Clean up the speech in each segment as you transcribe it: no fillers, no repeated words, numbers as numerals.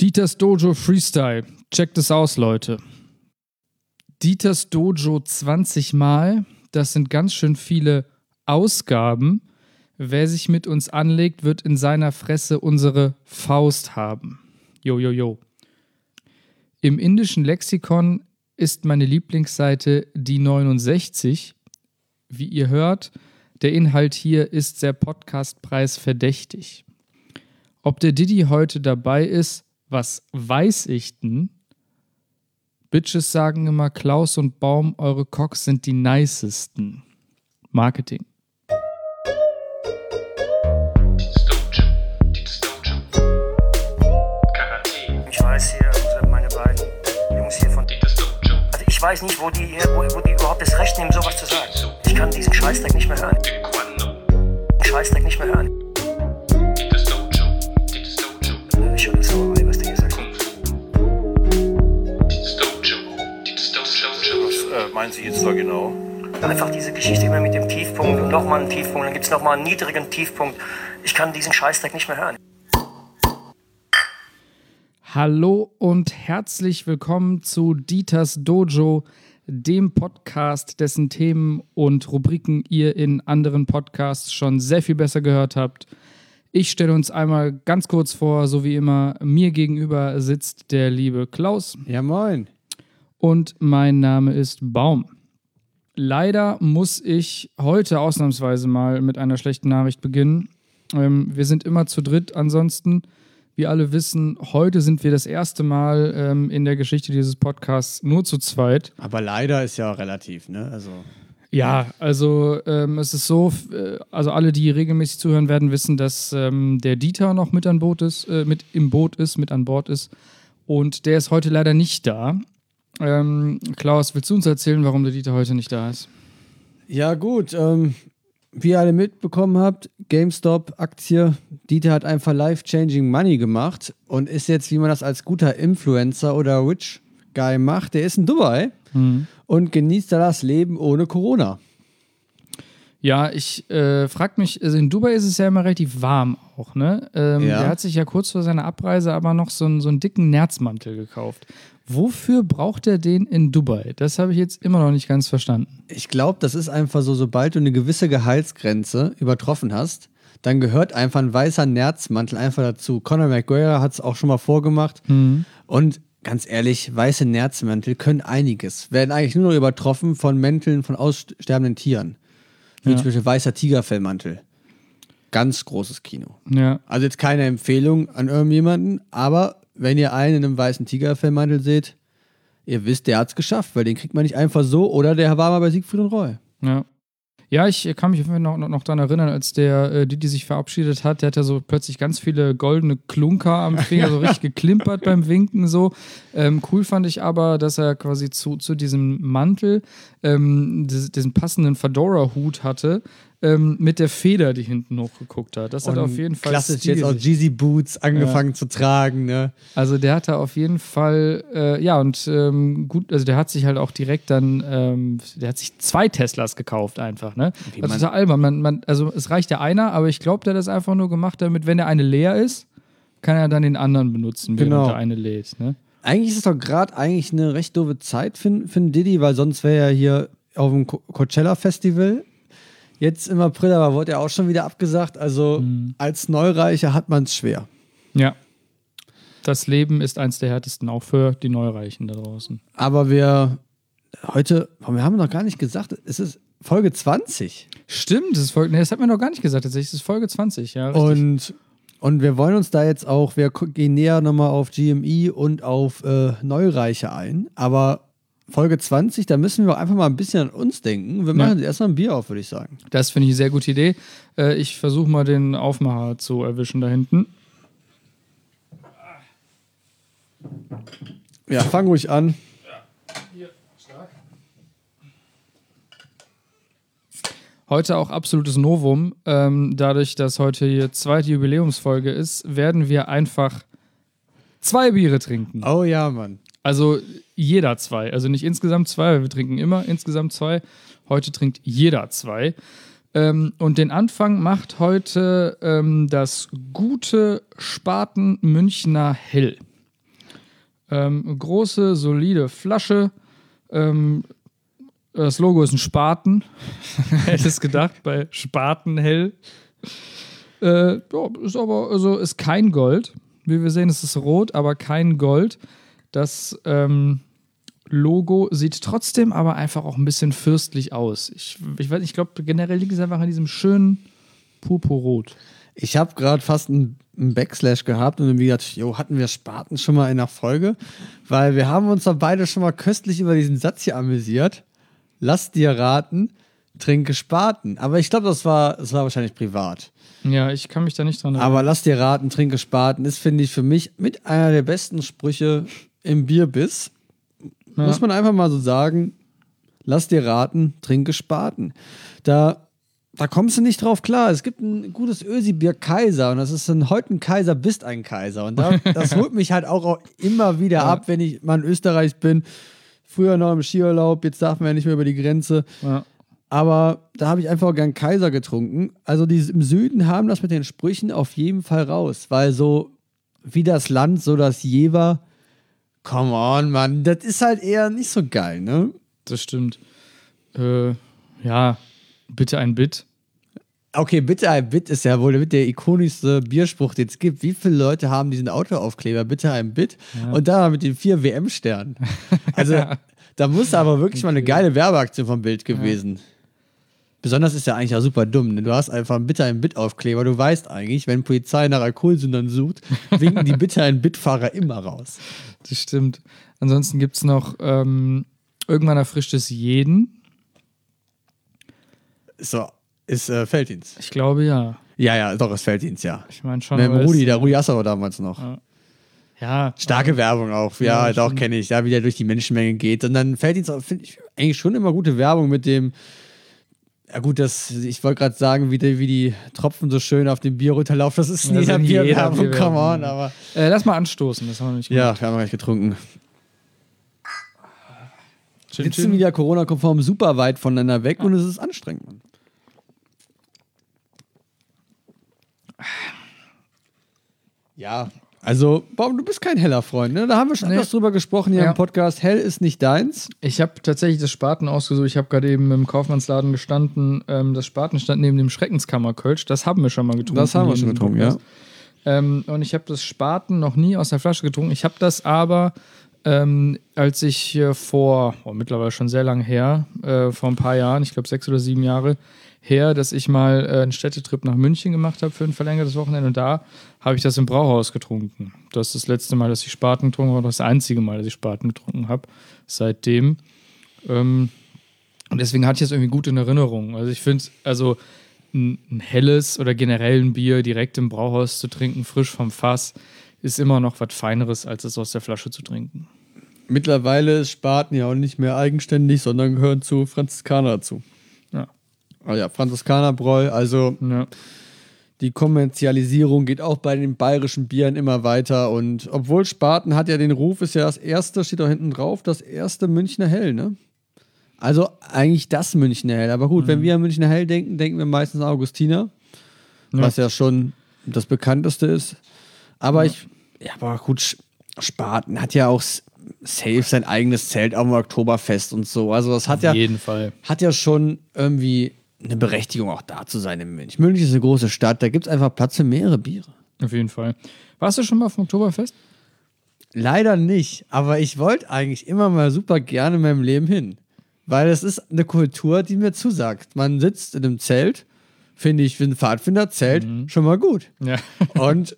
Dieters Dojo Freestyle. Checkt es aus, Leute. Dieters Dojo 20 Mal. Das sind ganz schön viele Ausgaben. Wer sich mit uns anlegt, wird in seiner Fresse unsere Faust haben. Jo, jo, jo. Im indischen Lexikon ist meine Lieblingsseite die 69. Wie ihr hört, der Inhalt hier ist sehr Podcastpreis verdächtig. Ob der Diddy heute dabei ist, was weiß ich denn? Bitches sagen immer, Klaus und Baum, eure Cocks sind die nicesten. Marketing. Ich weiß hier, meine beiden Jungs hier von Dieters Dojo. Also ich weiß nicht, wo die überhaupt das Recht nehmen, sowas zu sagen. Ich kann diesen Scheißdreck nicht mehr hören. Scheißdreck nicht mehr hören. Dieters Dojo. Ich höre so, was der hier sagt. Dieters Dojo. Was meinen Sie jetzt da genau? Einfach diese Geschichte immer mit dem Tiefpunkt und nochmal einen Tiefpunkt, dann gibt es nochmal einen niedrigen Tiefpunkt. Ich kann diesen Scheißdreck nicht mehr hören. Hallo und herzlich willkommen zu Dieters Dojo, dem Podcast, dessen Themen und Rubriken ihr in anderen Podcasts schon sehr viel besser gehört habt. Ich stelle uns einmal ganz kurz vor, so wie immer, mir gegenüber sitzt der liebe Klaus. Ja, moin. Und mein Name ist Baum. Leider muss ich heute ausnahmsweise mal mit einer schlechten Nachricht beginnen. Wir sind immer zu dritt, ansonsten, wie alle wissen, heute sind wir das erste Mal in der Geschichte dieses Podcasts nur zu zweit. Aber leider ist ja relativ, ne? Also es ist so, also alle, die regelmäßig zuhören werden, wissen, dass der Dieter noch mit an Bord ist. Und der ist heute leider nicht da. Klaus, willst du uns erzählen, warum der Dieter heute nicht da ist? Ja gut, wie ihr alle mitbekommen habt, GameStop-Aktie, Dieter hat einfach life-changing Money gemacht und ist jetzt, wie man das als guter Influencer oder Rich Guy macht, der ist in Dubai und genießt da das Leben ohne Corona. Ja, ich frage mich, also in Dubai ist es ja immer relativ warm auch, ne? Der hat sich ja kurz vor seiner Abreise aber noch so einen dicken Nerzmantel gekauft. Wofür braucht er den in Dubai? Das habe ich jetzt immer noch nicht ganz verstanden. Ich glaube, das ist einfach so, sobald du eine gewisse Gehaltsgrenze übertroffen hast, dann gehört einfach ein weißer Nerzmantel einfach dazu. Conor McGregor hat es auch schon mal vorgemacht. Und ganz ehrlich, weiße Nerzmantel können einiges. Werden eigentlich nur noch übertroffen von Mänteln von aussterbenden Tieren. Wie zum Beispiel weißer Tigerfellmantel. Ganz großes Kino. Ja. Also jetzt keine Empfehlung an irgendjemanden, aber wenn ihr einen in einem weißen Tigerfellmantel seht, ihr wisst, der hat's geschafft, weil den kriegt man nicht einfach so, oder der war mal bei Siegfried und Roy. Ja. Ja, ich kann mich noch daran erinnern, als der Didi sich verabschiedet hat, der hat ja so plötzlich ganz viele goldene Klunker am Finger, so richtig geklimpert beim Winken so. Cool fand ich aber, dass er quasi zu diesem Mantel diesen passenden Fedora-Hut hatte, mit der Feder, die hinten hochgeguckt hat. Das hat auf jeden Fall klassisch Stil. jetzt auch Yeezy Boots angefangen zu tragen, ne? Also der hatte auf jeden Fall, gut, also der hat sich halt auch direkt dann, der hat sich 2 Teslas gekauft einfach, ne? Das ist total albern. Also es reicht ja einer, aber ich glaube, der hat das einfach nur gemacht, damit, wenn der eine leer ist, kann er dann den anderen benutzen, während der eine lädt, ne? Eigentlich ist es doch gerade eine recht doofe Zeit für einen Diddy, weil sonst wäre er hier auf dem Coachella-Festival. Jetzt im April, aber wurde er auch schon wieder abgesagt. Also als Neureicher hat man es schwer. Ja. Das Leben ist eins der härtesten, auch für die Neureichen da draußen. Aber wir haben noch gar nicht gesagt, es ist Folge 20. Stimmt, das hat mir noch gar nicht gesagt. Tatsächlich ist es Folge 20, ja. Richtig. Und wir wollen uns da jetzt auch, wir gehen näher nochmal auf GME und auf Neureiche ein. Aber Folge 20, da müssen wir einfach mal ein bisschen an uns denken. Wir machen jetzt erstmal ein Bier auf, würde ich sagen. Das finde ich eine sehr gute Idee. Ich versuche mal den Aufmacher zu erwischen da hinten. Ja, fang ruhig an. Ja, hier, stark. Heute auch absolutes Novum. Dadurch, dass heute die 2. Jubiläumsfolge ist, werden wir einfach 2 Biere trinken. Oh ja, Mann. Also jeder 2. Also nicht insgesamt 2, weil wir trinken immer insgesamt 2. Heute trinkt jeder 2. Und den Anfang macht heute das gute Spaten Münchner Hell. Große, solide Flasche. Das Logo ist ein Spaten. Hätte es gedacht, bei Spaten hell. Ist aber, also ist kein Gold. Wie wir sehen, ist es rot, aber kein Gold. Das Logo sieht trotzdem aber einfach auch ein bisschen fürstlich aus. Ich glaube, generell liegt es einfach an diesem schönen Purpurrot. Ich habe gerade fast einen Backslash gehabt und irgendwie gedacht, hatten wir Spaten schon mal in der Folge? Weil wir haben uns da beide schon mal köstlich über diesen Satz hier amüsiert. Lass dir raten, trinke Spaten. Aber ich glaube, das war wahrscheinlich privat. Ja, ich kann mich da nicht dran erinnern. Aber lass dir raten, trinke Spaten ist, finde ich, für mich mit einer der besten Sprüche im Bierbiss. Ja. Muss man einfach mal so sagen, lass dir raten, trinke Spaten. Da kommst du nicht drauf klar. Es gibt ein gutes Ösi-Bier Kaiser und das ist heute ein Kaiser, bist ein Kaiser. Und das holt mich halt auch immer wieder ab, wenn ich mal in Österreich bin. Früher noch im Skiurlaub, jetzt darf man ja nicht mehr über die Grenze. Ja. Aber da habe ich einfach gern Kaiser getrunken. Also die im Süden haben das mit den Sprüchen auf jeden Fall raus. Weil so wie das Land, so das Jever, come on, Mann, das ist halt eher nicht so geil, ne? Das stimmt. Ja, bitte ein Bit. Okay, bitte ein Bit ist ja wohl der ikonischste Bierspruch, den es gibt. Wie viele Leute haben diesen Autoaufkleber? Bitte ein Bit. Ja. Und da mit den 4 WM-Sternen. Also, da muss aber wirklich mal eine geile Werbeaktion vom Bild gewesen. Ja. Besonders ist ja eigentlich auch super dumm. Ne? Du hast einfach einen Bitte ein Bit-Aufkleber. Du weißt eigentlich, wenn Polizei nach Alkoholsündern sucht, winken die Bitte ein Bit-Fahrer immer raus. Das stimmt. Ansonsten gibt es noch irgendwann erfrischt es jeden. So. Ist Felddienst. Ich glaube, ja. Ja, doch, ist Felddienst, ja. Ich meine schon. Mit dem Rudi, der Rudi Assauer damals noch. Ja. Starke Werbung auch. Ja, doch, kenne ich. Ja, wie der durch die Menschenmenge geht. Und dann Felddienst, finde ich eigentlich schon immer gute Werbung mit dem. Ja, gut, ich wollte gerade sagen, wie die Tropfen so schön auf dem Bier runterlaufen. Das ist jeder Bierwerbung, come on. Aber lass mal anstoßen, das haben wir nicht gemacht. Ja, wir haben gleich getrunken. Sitzen wieder Corona-konform super weit voneinander weg und es ist anstrengend, Mann. Ja, also, Baum, du bist kein heller Freund, ne? Da haben wir schon etwas drüber gesprochen hier im Podcast. Hell ist nicht deins. Ich habe tatsächlich das Spaten ausgesucht. Ich habe gerade eben im Kaufmannsladen gestanden. Das Spaten stand neben dem Schreckenskammerkölsch. Das haben wir schon mal getrunken. Das haben wir schon getrunken, ja. Und ich habe das Spaten noch nie aus der Flasche getrunken. Ich habe das aber, als ich mittlerweile schon sehr lange her, vor ein paar Jahren, ich glaube 6 oder 7 Jahre her, dass ich mal einen Städtetrip nach München gemacht habe für ein verlängertes Wochenende und da habe ich das im Brauhaus getrunken. Das ist das letzte Mal, dass ich Spaten getrunken habe, das einzige Mal, dass ich Spaten getrunken habe seitdem. Und deswegen hatte ich das irgendwie gut in Erinnerung. Also ich finde, ein helles oder generell ein Bier direkt im Brauhaus zu trinken, frisch vom Fass, ist immer noch was Feineres, als es aus der Flasche zu trinken. Mittlerweile ist Spaten ja auch nicht mehr eigenständig, sondern gehören zu Franziskaner dazu. Ja. Ja, Franziskanerbräu, also die Kommerzialisierung geht auch bei den bayerischen Bieren immer weiter und obwohl Spaten hat ja den Ruf, ist ja das erste, steht auch hinten drauf, das erste Münchner Hell, ne? Also eigentlich das Münchner Hell, aber gut, wenn wir an Münchner Hell denken, denken wir meistens an Augustiner, was ja schon das bekannteste ist, aber aber gut, Spaten hat ja auch safe sein eigenes Zelt am Oktoberfest und so, also das hat auf jeden Fall. Hat ja schon irgendwie eine Berechtigung, auch da zu sein in München. München ist eine große Stadt, da gibt es einfach Platz für mehrere Biere. Auf jeden Fall. Warst du schon mal auf dem Oktoberfest? Leider nicht, aber ich wollte eigentlich immer mal super gerne in meinem Leben hin. Weil es ist eine Kultur, die mir zusagt. Man sitzt in einem Zelt, finde ich, für ein Pfadfinderzelt schon mal gut. Ja. Und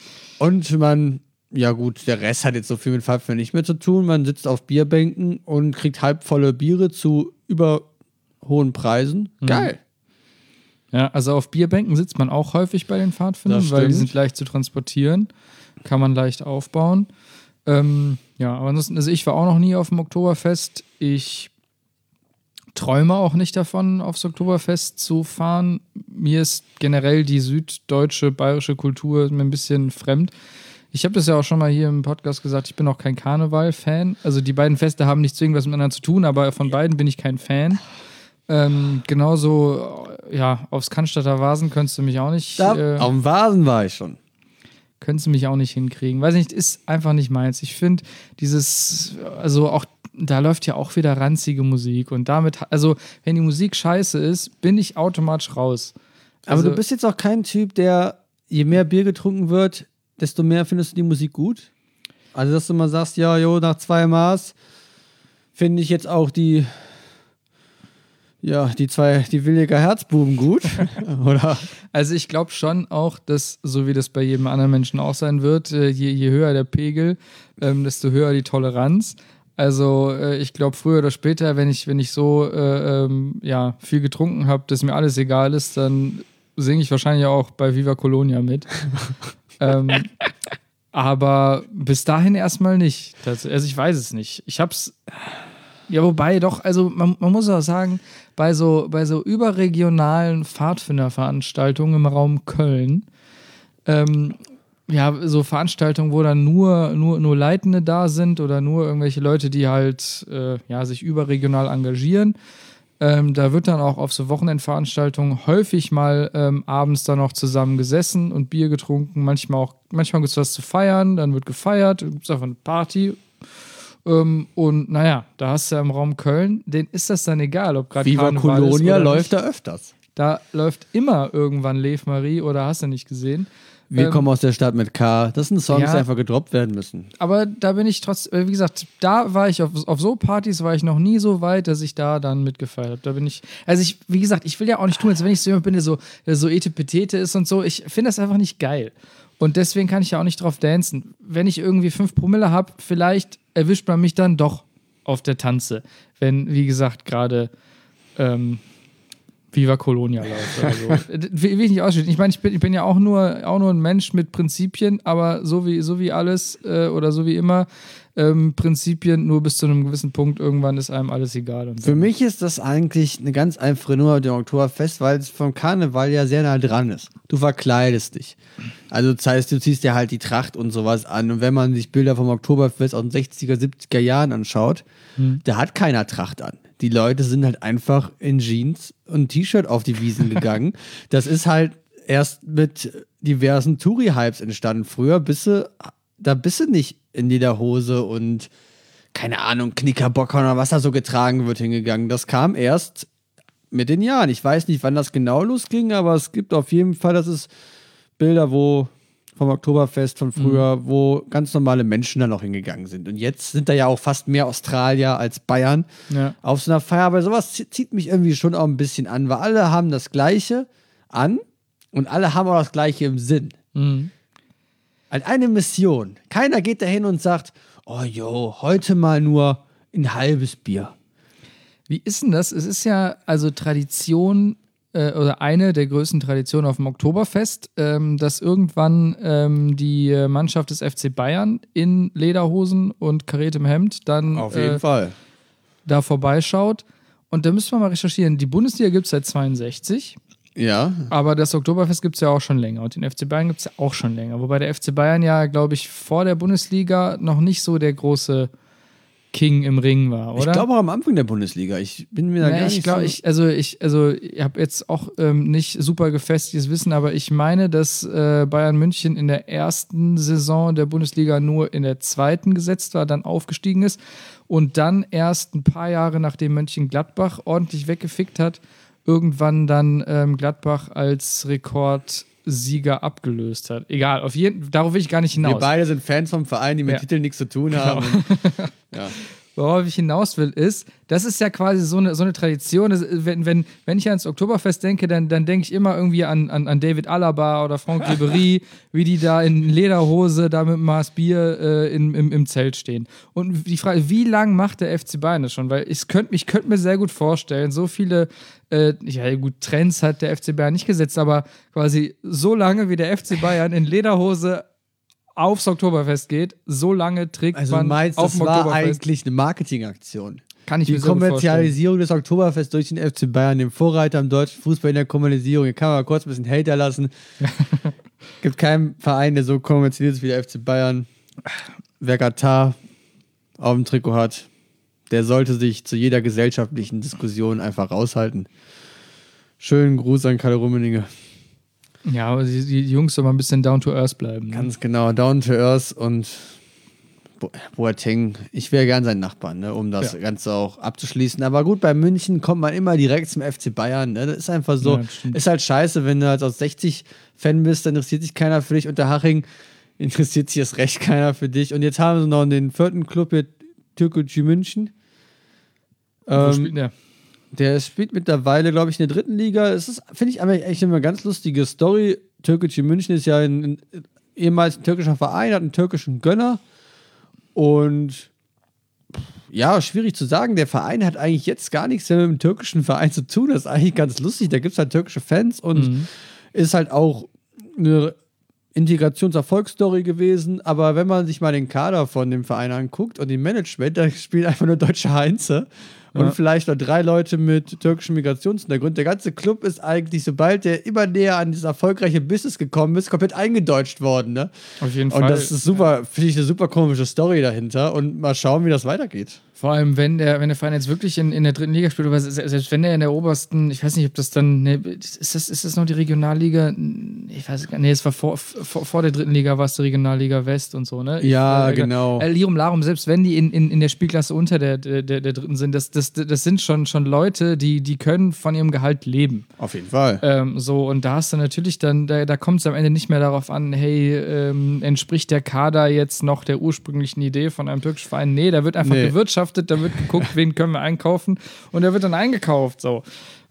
man, ja gut, der Rest hat jetzt so viel mit Pfadfinder nicht mehr zu tun. Man sitzt auf Bierbänken und kriegt halbvolle Biere zu über hohen Preisen. Geil. Ja, also auf Bierbänken sitzt man auch häufig bei den Pfadfindern, weil die sind leicht zu transportieren. Kann man leicht aufbauen. Aber ansonsten, also ich war auch noch nie auf dem Oktoberfest. Ich träume auch nicht davon, aufs Oktoberfest zu fahren. Mir ist generell die süddeutsche, bayerische Kultur mir ein bisschen fremd. Ich habe das ja auch schon mal hier im Podcast gesagt, ich bin auch kein Karneval-Fan. Also die beiden Feste haben nichts zwingend was miteinander zu tun, aber von beiden bin ich kein Fan. Genauso, aufs Cannstatter Vasen könntest du mich auch nicht. Auf dem Vasen war ich schon. können sie mich auch nicht hinkriegen. Weiß nicht, ist einfach nicht meins. Ich finde also auch, da läuft ja auch wieder ranzige Musik und damit, also wenn die Musik scheiße ist, bin ich automatisch raus. Also, aber du bist jetzt auch kein Typ, der, je mehr Bier getrunken wird, desto mehr findest du die Musik gut? Also, dass du mal sagst, nach 2 Maß finde ich jetzt auch die Williger Herzbuben gut, oder? Also ich glaube schon auch, dass, so wie das bei jedem anderen Menschen auch sein wird, je höher der Pegel, desto höher die Toleranz. Also ich glaube, früher oder später, wenn ich so viel getrunken habe, dass mir alles egal ist, dann singe ich wahrscheinlich auch bei Viva Colonia mit. Aber bis dahin erstmal nicht. Also ich weiß es nicht. Ich hab's. Ja, wobei doch, also man muss auch sagen, bei so überregionalen Pfadfinderveranstaltungen im Raum Köln, so Veranstaltungen, wo dann nur Leitende da sind oder nur irgendwelche Leute, die halt sich überregional engagieren. Da wird dann auch auf so Wochenendveranstaltungen häufig mal abends dann noch zusammen gesessen und Bier getrunken. Manchmal gibt es was zu feiern, dann wird gefeiert, gibt es einfach eine Party. Und naja, da hast du ja im Raum Köln, denen ist das dann egal, ob gerade Karneval ist. Viva Colonia läuft da öfters. Da läuft immer irgendwann Lev Marie oder hast du nicht gesehen. Wir kommen aus der Stadt mit K. Das sind Songs, die einfach gedroppt werden müssen. Aber da bin ich trotzdem, wie gesagt, da war ich auf so Partys, war ich noch nie so weit, dass ich da dann mitgefeiert habe. Da bin ich, wie gesagt, ich will ja auch nicht tun, als wenn ich so jemand bin, der so Etepetete ist und so. Ich finde das einfach nicht geil. Und deswegen kann ich ja auch nicht drauf dancen. Wenn ich irgendwie 5 Promille habe, vielleicht erwischt man mich dann doch auf der Tanze. Wenn, wie gesagt, gerade Viva Colonia läuft oder so. Will ich nicht ausschließen. Ich meine, ich bin ja auch nur ein Mensch mit Prinzipien, aber so wie alles oder so wie immer, Prinzipien nur bis zu einem gewissen Punkt, irgendwann ist einem alles egal. Und für mich ist das eigentlich eine ganz einfache Nummer mit dem Oktoberfest, weil es vom Karneval ja sehr nah dran ist. Du verkleidest dich. Also das heißt, du ziehst dir halt die Tracht und sowas an. Und wenn man sich Bilder vom Oktoberfest aus den 60er, 70er Jahren anschaut, da hat keiner Tracht an. Die Leute sind halt einfach in Jeans und T-Shirt auf die Wiesen gegangen. Das ist halt erst mit diversen Touri-Hypes entstanden. Früher bist du nicht in Lederhose und keine Ahnung, Knickerbocker oder was da so getragen wird hingegangen. Das kam erst mit den Jahren. Ich weiß nicht, wann das genau losging, aber es gibt auf jeden Fall, das ist Bilder, vom Oktoberfest von früher, wo ganz normale Menschen da noch hingegangen sind. Und jetzt sind da ja auch fast mehr Australier als Bayern auf so einer Feier. Aber sowas zieht mich irgendwie schon auch ein bisschen an, weil alle haben das Gleiche an und alle haben auch das Gleiche im Sinn. Mhm. Eine Mission. Keiner geht dahin und sagt, heute mal nur ein halbes Bier. Wie ist denn das? Es ist ja also Tradition oder eine der größten Traditionen auf dem Oktoberfest, dass irgendwann die Mannschaft des FC Bayern in Lederhosen und kariertem Hemd dann auf jeden Fall da vorbeischaut. Und da müssen wir mal recherchieren. Die Bundesliga gibt es seit 1962. Ja. Aber das Oktoberfest gibt es ja auch schon länger. Und den FC Bayern gibt es ja auch schon länger. Wobei der FC Bayern ja, glaube ich, vor der Bundesliga noch nicht so der große King im Ring war, oder? Ich glaube auch am Anfang der Bundesliga. Ich bin mir da gar nicht ich habe jetzt auch nicht super gefestigtes Wissen, aber ich meine, dass Bayern München in der ersten Saison der Bundesliga nur in der zweiten gesetzt war, dann aufgestiegen ist und dann erst ein paar Jahre, nachdem Mönchengladbach ordentlich weggefickt hat, irgendwann dann Gladbach als Rekordsieger abgelöst hat. Egal, darauf will ich gar nicht hinaus. Wir beide sind Fans vom Verein, die mit Titeln nichts zu tun haben. Ja. Worauf ich hinaus will, ist, das ist ja quasi so eine Tradition. Wenn ich ans Oktoberfest denke, dann denke ich immer irgendwie an David Alaba oder Franck Ribéry, wie die da in Lederhose da mit einem Maß Bier im Zelt stehen. Und die Frage, wie lange macht der FC Bayern das schon? Weil ich könnte mir sehr gut vorstellen, so viele Trends hat der FC Bayern nicht gesetzt, aber quasi so lange wie der FC Bayern in Lederhose aufs Oktoberfest geht, so lange trägt man meinst, auf dem Oktoberfest. Das war Oktoberfest. eigentlich eine Marketingaktion. Kann ich die mir so Kommerzialisierung des Oktoberfest durch den FC Bayern, dem Vorreiter im deutschen Fußball in der Kommerzialisierung. Hier kann man mal kurz ein bisschen Hater lassen. Gibt keinen Verein, der so kommerzialisiert ist wie der FC Bayern. Wer Katar auf dem Trikot hat, der sollte sich zu jeder gesellschaftlichen Diskussion einfach raushalten. Schönen Gruß an Kalle Rummenigge. Ja, aber die Jungs sollen mal ein bisschen down to earth bleiben. Ne? Ganz genau, down to earth und Boateng, ich wäre gern sein Nachbar, ne, um das Ganze auch abzuschließen. Aber gut, bei München kommt man immer direkt zum FC Bayern. Ne? Das ist einfach so. Ist halt scheiße, wenn du halt aus 60 Fan bist, dann interessiert sich keiner für dich. Unterhaching interessiert sich erst recht keiner für dich. Und jetzt haben sie noch den 4. Club hier, Türkgücü München. Wo spielt der? Der spielt mittlerweile, glaube ich, in der 3. Liga. Es ist, finde ich, eigentlich immer eine ganz lustige Story. Türkgücü München ist ja ehemals ein türkischer Verein, hat einen türkischen Gönner. Und ja, schwierig zu sagen. Der Verein hat eigentlich jetzt gar nichts mehr mit dem türkischen Verein zu tun. Das ist eigentlich ganz lustig. Da gibt es halt türkische Fans und ist halt auch eine Integrationserfolgsstory gewesen. Aber wenn man sich mal den Kader von dem Verein anguckt und den Management, da spielen einfach nur deutsche Heinze. Und vielleicht noch 3 Leute mit türkischem Migrationshintergrund. Der ganze Club ist eigentlich, sobald der immer näher an dieses erfolgreiche Business gekommen ist, komplett eingedeutscht worden. Ne? Auf jeden Fall. Und das ist super, finde ich, eine super komische Story dahinter. Und mal schauen, wie das weitergeht. Vor allem, wenn der Verein jetzt wirklich in der 3. Liga spielt, aber selbst wenn der in der obersten, ich weiß nicht, ob das dann, ist das noch die Regionalliga? Ich weiß gar nicht, es war vor der 3. Liga, war es die Regionalliga West und so, ne? Genau. Lirum Larum, selbst wenn die in der Spielklasse unter der 3. sind, das sind schon Leute, die können von ihrem Gehalt leben. Auf jeden Fall. Und da hast du natürlich dann, da kommt es am Ende nicht mehr darauf an, hey, entspricht der Kader jetzt noch der ursprünglichen Idee von einem türkischen Verein? Nee, da wird einfach gewirtschaftet. Da wird geguckt, wen können wir einkaufen und der wird dann eingekauft. So.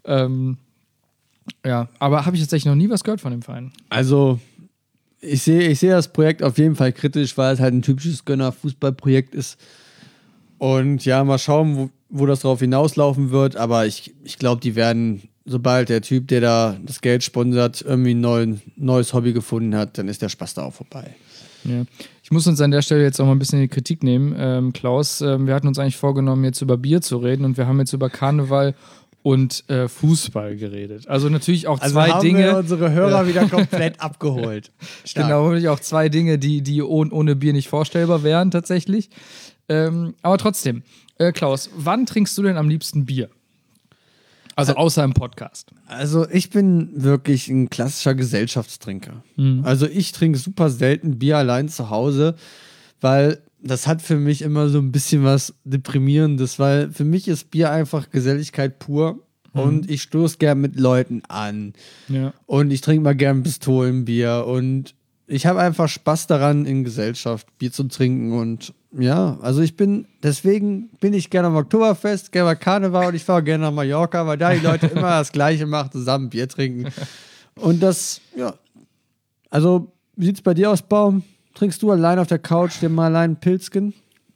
Aber habe ich tatsächlich noch nie was gehört von dem Verein. Also, ich sehe das Projekt auf jeden Fall kritisch, weil es halt ein typisches Gönner-Fußballprojekt ist. Und ja, mal schauen, wo das drauf hinauslaufen wird. Aber ich glaube, die werden, sobald der Typ, der da das Geld sponsert, irgendwie ein neues Hobby gefunden hat, dann ist der Spaß da auch vorbei. Ja. Ich muss uns an der Stelle jetzt auch mal ein bisschen in die Kritik nehmen. Klaus, wir hatten uns eigentlich vorgenommen, jetzt über Bier zu reden und wir haben jetzt über Karneval und Fußball geredet. Also natürlich auch zwei Dinge. Also haben wir unsere Hörer wieder komplett abgeholt. Genau, natürlich auch 2 Dinge, die ohne Bier nicht vorstellbar wären tatsächlich. Aber trotzdem, Klaus, wann trinkst du denn am liebsten Bier? Also außer im Podcast. Also ich bin wirklich ein klassischer Gesellschaftstrinker. Also ich trinke super selten Bier allein zu Hause, weil das hat für mich immer so ein bisschen was Deprimierendes, weil für mich ist Bier einfach Geselligkeit pur und ich stoße gern mit Leuten an und ich trinke mal gern Pistolenbier und ich habe einfach Spaß daran, in Gesellschaft Bier zu trinken und ja, also deswegen bin ich gerne am Oktoberfest, gerne mal Karneval und ich fahre gerne nach Mallorca, weil da die Leute immer das Gleiche machen, zusammen Bier trinken. Und das, also wie sieht's bei dir aus, Baum? Trinkst du allein auf der Couch dir mal allein einen Pilzken?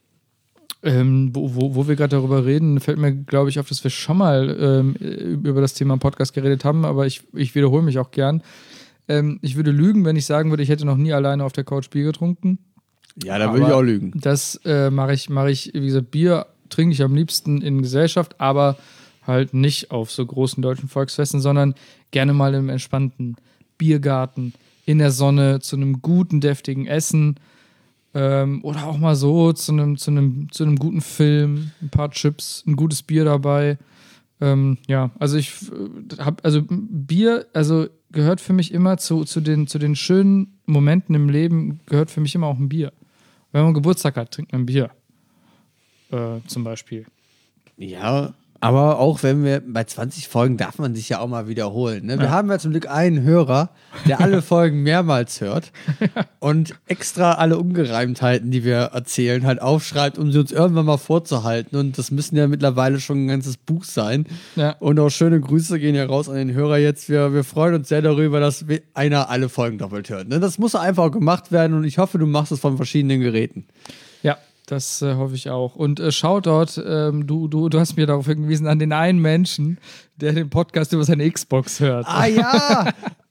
Wo wir gerade darüber reden, fällt mir, glaube ich, auf, dass wir schon mal über das Thema im Podcast geredet haben, aber ich wiederhole mich auch gern. Ich würde lügen, wenn ich sagen würde, ich hätte noch nie alleine auf der Couch Bier getrunken. Ja, da würde ich auch lügen. Das mache ich, wie gesagt, Bier trinke ich am liebsten in Gesellschaft, aber halt nicht auf so großen deutschen Volksfesten, sondern gerne mal im entspannten Biergarten, in der Sonne, zu einem guten, deftigen Essen oder auch mal so zu einem guten Film, ein paar Chips, ein gutes Bier dabei. Bier, gehört für mich immer zu den schönen Momenten im Leben, gehört für mich immer auch ein Bier. Wenn man Geburtstag hat, trinkt man Bier. Zum Beispiel. Ja, aber auch wenn wir bei 20 Folgen darf man sich ja auch mal wiederholen. Ne? Wir haben ja zum Glück einen Hörer, der alle Folgen mehrmals hört und extra alle Ungereimtheiten, die wir erzählen, halt aufschreibt, um sie uns irgendwann mal vorzuhalten. Und das müssen ja mittlerweile schon ein ganzes Buch sein. Ja. Und auch schöne Grüße gehen ja raus an den Hörer jetzt. Wir freuen uns sehr darüber, dass einer alle Folgen doppelt hört. Ne? Das muss einfach auch gemacht werden und ich hoffe, du machst es von verschiedenen Geräten. Ja. Das hoffe ich auch. Und Shoutout, du hast mir darauf hingewiesen, an den einen Menschen, der den Podcast über seine Xbox hört. Ah ja!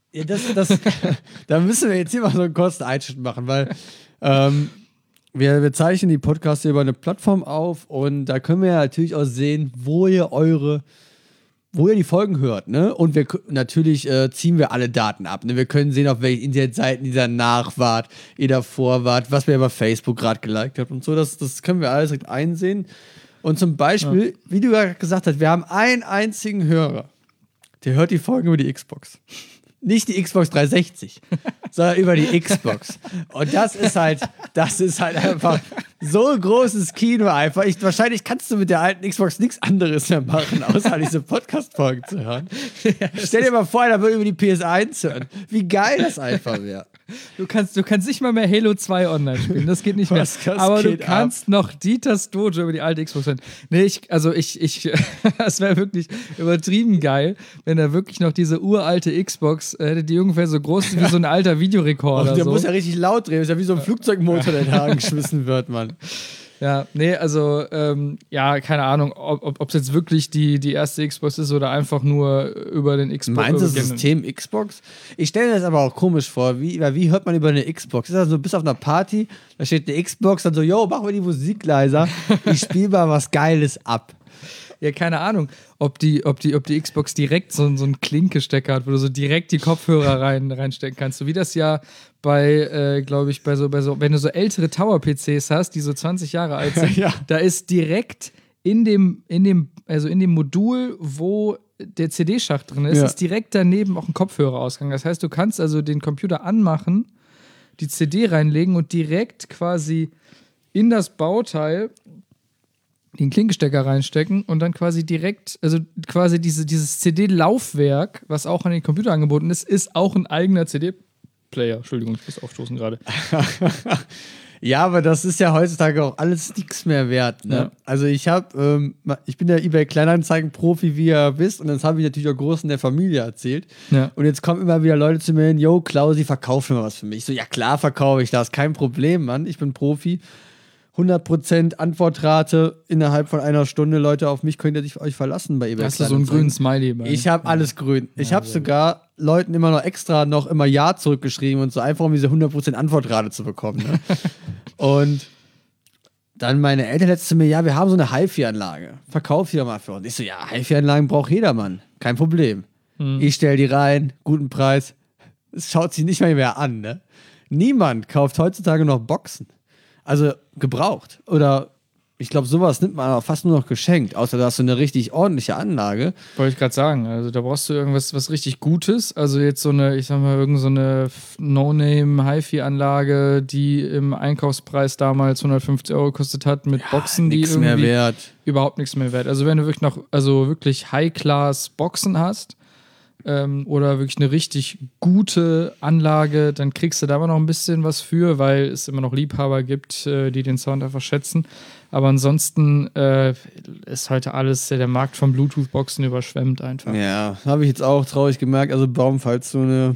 Da müssen wir jetzt hier mal so einen kurzen Einschnitt machen, weil wir zeichnen die Podcasts über eine Plattform auf und da können wir ja natürlich auch sehen, wo ihr die Folgen hört, ne? Und natürlich ziehen wir alle Daten ab, ne? Wir können sehen, auf welchen Internetseiten ihr danach wart, ihr davor wart, was wir über Facebook gerade geliked habt und so. Das können wir alles direkt einsehen. Und zum Beispiel, wie du ja gesagt hast, wir haben einen einzigen Hörer, der hört die Folgen über die Xbox. nicht die Xbox 360, sondern über die Xbox. Und das ist halt einfach so ein großes Kino einfach. Wahrscheinlich kannst du mit der alten Xbox nichts anderes mehr machen, außer diese Podcast-Folgen zu hören. Stell dir mal vor, da würde über die PS1 hören. Wie geil das einfach wäre. Du kannst nicht mal mehr Halo 2 online spielen, das geht nicht mehr. Aber du kannst noch Dieters Dojo über die alte Xbox hören. Nee, das wäre wirklich übertrieben geil, wenn er wirklich noch diese uralte Xbox hätte, die ungefähr so groß ist wie so ein alter Videorekorder. Der muss ja richtig laut drehen, ist ja wie so ein Flugzeugmotor, der da angeschmissen wird, Mann. Ja, nee, also, keine Ahnung, ob es jetzt wirklich die erste Xbox ist oder einfach nur über den Xbox. Meinst du das System Xbox? Ich stelle mir das aber auch komisch vor. Wie hört man über eine Xbox? Ist das so, bist auf einer Party, da steht eine Xbox, dann so, yo, mach mal die Musik leiser, ich spiele mal was Geiles ab. Ja, keine Ahnung, ob die Xbox direkt so einen Klinkestecker hat, wo du so direkt die Kopfhörer reinstecken kannst. So wie das ja bei, glaube ich, bei so, wenn du so ältere Tower-PCs hast, die so 20 Jahre alt sind, Ja. Da ist direkt in dem Modul, wo der CD-Schacht drin ist, Ja. ist direkt daneben auch ein Kopfhörerausgang. Das heißt, du kannst also den Computer anmachen, die CD reinlegen und direkt quasi in das Bauteil den Klinkestecker reinstecken und dann quasi direkt, also quasi dieses CD-Laufwerk, was auch an den Computer angeboten ist auch ein eigener CD-Player. Entschuldigung, ich muss aufstoßen gerade. Ja, aber das ist ja heutzutage auch alles nichts mehr wert. Ne? Ja. Also ich bin ja eBay Kleinanzeigen-Profi, wie ihr wisst, und das habe ich natürlich auch groß in der Familie erzählt. Ja. Und jetzt kommen immer wieder Leute zu mir hin, yo, Klausi, verkauf mir was für mich. Ich so, ja klar verkaufe ich das, kein Problem, Mann, ich bin Profi. 100% Antwortrate innerhalb von einer Stunde. Leute, auf mich könnt ihr euch verlassen bei eBay. Hast du so einen grünen Smiley bei? Ich habe alles grün. Ich habe sogar Leuten immer noch extra immer Ja zurückgeschrieben und so, einfach um diese 100% Antwortrate zu bekommen. Ne? Und dann meine Eltern letztes zu mir, ja, wir haben so eine HiFi-Anlage. Verkauf die doch mal für uns. Ich so, ja, HiFi-Anlagen braucht jedermann. Kein Problem. Ich stelle die rein, guten Preis. Es schaut sich nicht mal mehr an. Ne? Niemand kauft heutzutage noch Boxen. Also gebraucht. Oder ich glaube, sowas nimmt man aber fast nur noch geschenkt, außer da hast du eine richtig ordentliche Anlage. Wollte ich gerade sagen. Also da brauchst du irgendwas was richtig Gutes. Also jetzt so eine, ich sag mal, irgend so eine No-Name-HiFi-Anlage, die im Einkaufspreis damals 150 € gekostet hat, mit Boxen, die Nichts irgendwie mehr wert. überhaupt nichts mehr wert. Also wenn du wirklich wirklich High-Class-Boxen hast, oder wirklich eine richtig gute Anlage, dann kriegst du da aber noch ein bisschen was für, weil es immer noch Liebhaber gibt, die den Sound einfach schätzen. Aber ansonsten ist heute alles, der Markt von Bluetooth-Boxen überschwemmt einfach. Ja, habe ich jetzt auch traurig gemerkt. Also Baum, falls du eine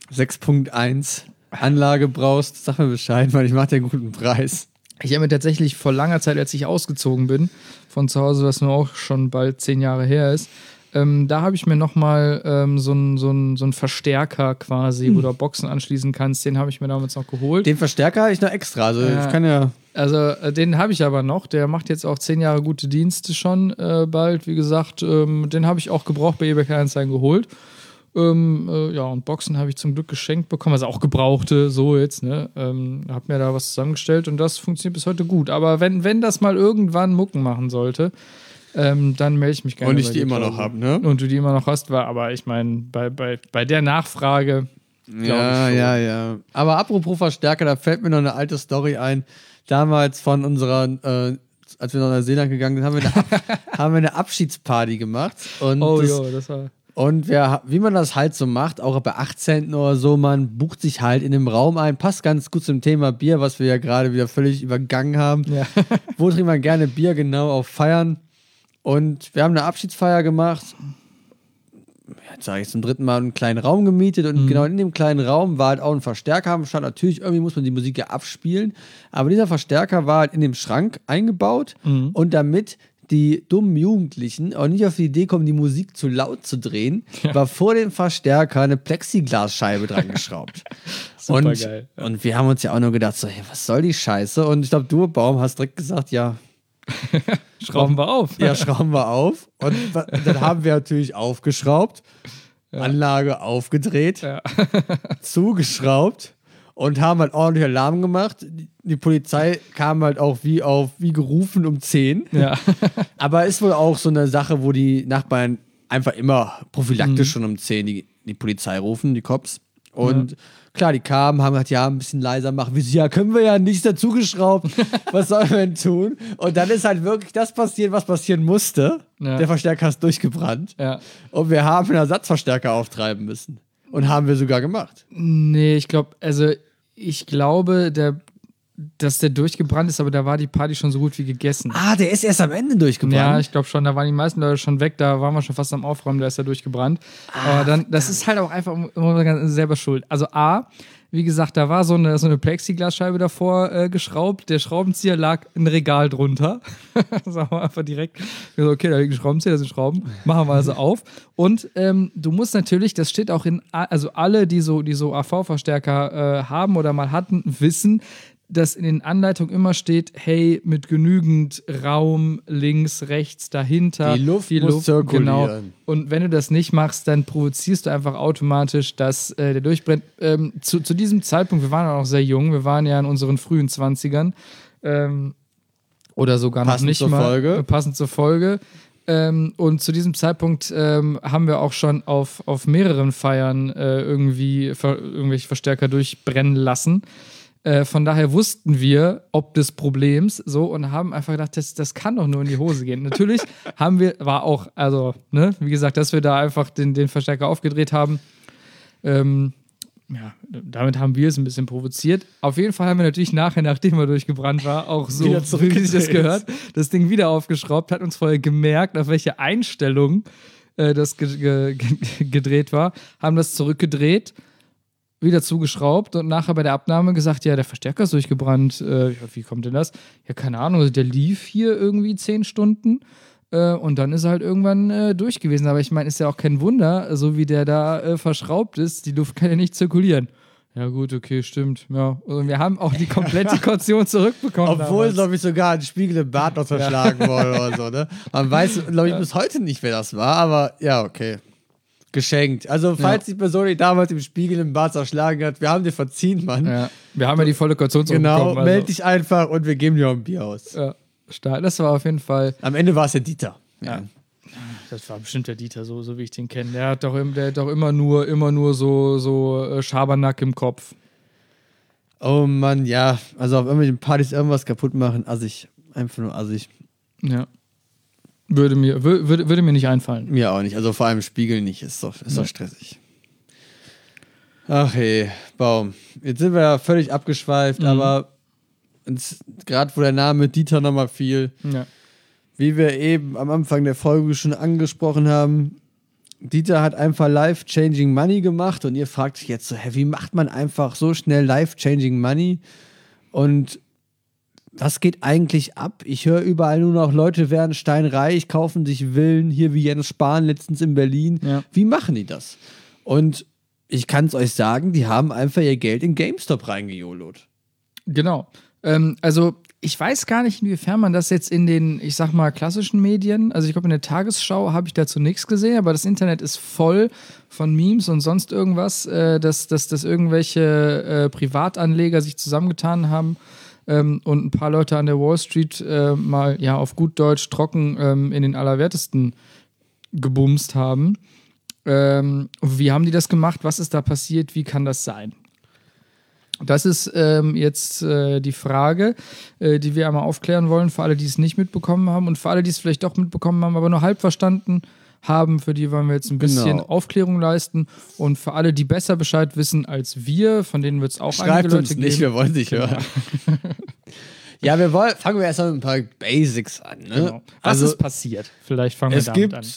6.1 Anlage brauchst, sag mir Bescheid, weil ich mache dir einen guten Preis. Ich habe mir tatsächlich vor langer Zeit, als ich ausgezogen bin, von zu Hause, was nur auch schon bald 10 Jahre her ist, da habe ich mir nochmal so einen Verstärker quasi, wo du Boxen anschließen kannst, den habe ich mir damals noch geholt. Den Verstärker habe ich noch extra, also ich kann ja... Also den habe ich aber noch, der macht jetzt auch 10 Jahre gute Dienste schon bald, wie gesagt, den habe ich auch gebraucht bei eBay Kleinanzeigen geholt. Und Boxen habe ich zum Glück geschenkt bekommen, also auch gebrauchte, so jetzt, ne, habe mir da was zusammengestellt und das funktioniert bis heute gut, aber wenn das mal irgendwann Mucken machen sollte, dann melde ich mich gerne. Und ich die immer noch habe, ne? Und du die immer noch hast, aber ich meine, bei der Nachfrage Ja. Aber apropos Verstärker, da fällt mir noch eine alte Story ein. Damals von unserer, als wir nach Neuseeland gegangen sind, haben wir eine Abschiedsparty gemacht. Und das war... Und wie man das halt so macht, auch bei 18. oder so, man bucht sich halt in dem Raum ein, passt ganz gut zum Thema Bier, was wir ja gerade wieder völlig übergangen haben. Ja. Wo trinkt man gerne Bier? Genau, auf Feiern. Und wir haben eine Abschiedsfeier gemacht. Jetzt sage ich zum 3. Mal einen kleinen Raum gemietet und genau in dem kleinen Raum war halt auch ein Verstärker am Start. Natürlich, irgendwie muss man die Musik ja abspielen, aber dieser Verstärker war halt in dem Schrank eingebaut und damit die dummen Jugendlichen auch nicht auf die Idee kommen, die Musik zu laut zu drehen, war vor dem Verstärker eine Plexiglasscheibe dran geschraubt. Super geil. Ja. Und wir haben uns ja auch nur gedacht, so, hey, was soll die Scheiße? Und ich glaube, du, Baum, hast direkt gesagt, ja, Schrauben wir auf. Ja, schrauben wir auf. Und dann haben wir natürlich aufgeschraubt, Anlage aufgedreht, zugeschraubt und haben halt ordentlich Alarm gemacht. Die Polizei kam halt auch wie gerufen um 10. Ja. Aber ist wohl auch so eine Sache, wo die Nachbarn einfach immer prophylaktisch schon um 10 die Polizei rufen, die Cops. Und klar, die kamen, haben gesagt, ja, ein bisschen leiser machen. Wir so, ja, können wir ja nichts dazugeschraubt. Was sollen wir denn tun? Und dann ist halt wirklich das passiert, was passieren musste. Ja. Der Verstärker ist durchgebrannt. Ja. Und wir haben einen Ersatzverstärker auftreiben müssen. Und haben wir sogar gemacht. Nee, ich glaube, dass der durchgebrannt ist, aber da war die Party schon so gut wie gegessen. Ah, der ist erst am Ende durchgebrannt? Ja, ich glaube schon, da waren die meisten Leute schon weg, da waren wir schon fast am Aufräumen, da ist er durchgebrannt. Aber dann, das ist halt auch einfach selber schuld. Also A, wie gesagt, da war so eine Plexiglasscheibe davor geschraubt, der Schraubenzieher lag ein Regal drunter. Sagen wir einfach direkt, okay, da liegt ein Schraubenzieher, da sind Schrauben, machen wir also auf. Und du musst natürlich, das steht auch also alle, die so AV-Verstärker haben oder mal hatten, wissen, dass in den Anleitungen immer steht, hey, mit genügend Raum links, rechts, dahinter. Die Luft muss zirkulieren. Genau. Und wenn du das nicht machst, dann provozierst du einfach automatisch, dass der durchbrennt. Zu diesem Zeitpunkt, wir waren auch noch sehr jung, wir waren ja in unseren frühen 20ern oder sogar noch nicht mal. Passend zur Folge. Und zu diesem Zeitpunkt haben wir auch schon auf mehreren Feiern irgendwelche Verstärker durchbrennen lassen. Von daher wussten wir, ob des Problems so und haben einfach gedacht, das kann doch nur in die Hose gehen. Natürlich wie gesagt, dass wir da einfach den Verstärker aufgedreht haben. Damit haben wir es ein bisschen provoziert. Auf jeden Fall haben wir natürlich nachdem er durchgebrannt war, auch so, wie sich das gehört, das Ding wieder aufgeschraubt, hat uns vorher gemerkt, auf welche Einstellung das gedreht war, haben das zurückgedreht, wieder zugeschraubt und nachher bei der Abnahme gesagt, ja, der Verstärker ist durchgebrannt. Wie kommt denn das? Ja, keine Ahnung, also der lief hier irgendwie 10 Stunden und dann ist er halt irgendwann durch gewesen. Aber ich meine, ist ja auch kein Wunder, so wie der da verschraubt ist, die Luft kann ja nicht zirkulieren. Ja gut, okay, stimmt. Ja. Und wir haben auch die komplette Kaution zurückbekommen. Obwohl, glaube ich, sogar ein Spiegel im Bad noch zerschlagen wurde oder so. Ne? Man weiß, glaube ich, bis heute nicht, wer das war, aber ja, okay. Geschenkt. Also, falls die Person, die damals im Spiegel im Bad zerschlagen hat, wir haben dir verziehen, Mann. Ja. Wir haben ja die volle Kaution zurückbekommen. Genau, meld dich einfach und wir geben dir auch ein Bier aus. Ja, stark. Das war auf jeden Fall. Am Ende war es der Dieter. Ja. Das war bestimmt der Dieter, so wie ich den kenne. Der hat doch immer nur so Schabernack im Kopf. Oh Mann, ja. Also auf irgendwelchen Partys irgendwas kaputt machen, assig. Einfach nur assig. Ja. Würde mir nicht einfallen. Mir auch nicht. Also vor allem Spiegel nicht. Ist doch stressig. Ach hey, Baum. Jetzt sind wir ja völlig abgeschweift, aber gerade wo der Name Dieter nochmal fiel, wie wir eben am Anfang der Folge schon angesprochen haben, Dieter hat einfach Life-Changing Money gemacht und ihr fragt euch jetzt so, wie macht man einfach so schnell Life-Changing Money? Und was geht eigentlich ab? Ich höre überall nur noch, Leute werden steinreich, kaufen sich Villen, hier wie Jens Spahn letztens in Berlin. Ja. Wie machen die das? Und ich kann es euch sagen, die haben einfach ihr Geld in GameStop reingejolot. Genau. Also ich weiß gar nicht, inwiefern man das jetzt in den, ich sag mal, klassischen Medien, also ich glaube in der Tagesschau habe ich dazu nichts gesehen, aber das Internet ist voll von Memes und sonst irgendwas, dass irgendwelche Privatanleger sich zusammengetan haben und ein paar Leute an der Wall Street mal auf gut Deutsch trocken in den Allerwertesten gebumst haben. Wie haben die das gemacht? Was ist da passiert? Wie kann das sein? Das ist jetzt die Frage, die wir einmal aufklären wollen, für alle, die es nicht mitbekommen haben und für alle, die es vielleicht doch mitbekommen haben, aber nur halb verstanden haben, für die wollen wir jetzt ein bisschen Aufklärung leisten und für alle, die besser Bescheid wissen als wir, von denen wird es auch einige Leute geben. Nicht, wir wollen nicht hören. Ja, fangen wir erstmal mit ein paar Basics an. Ne? Genau. Was ist passiert? Vielleicht fangen wir damit an.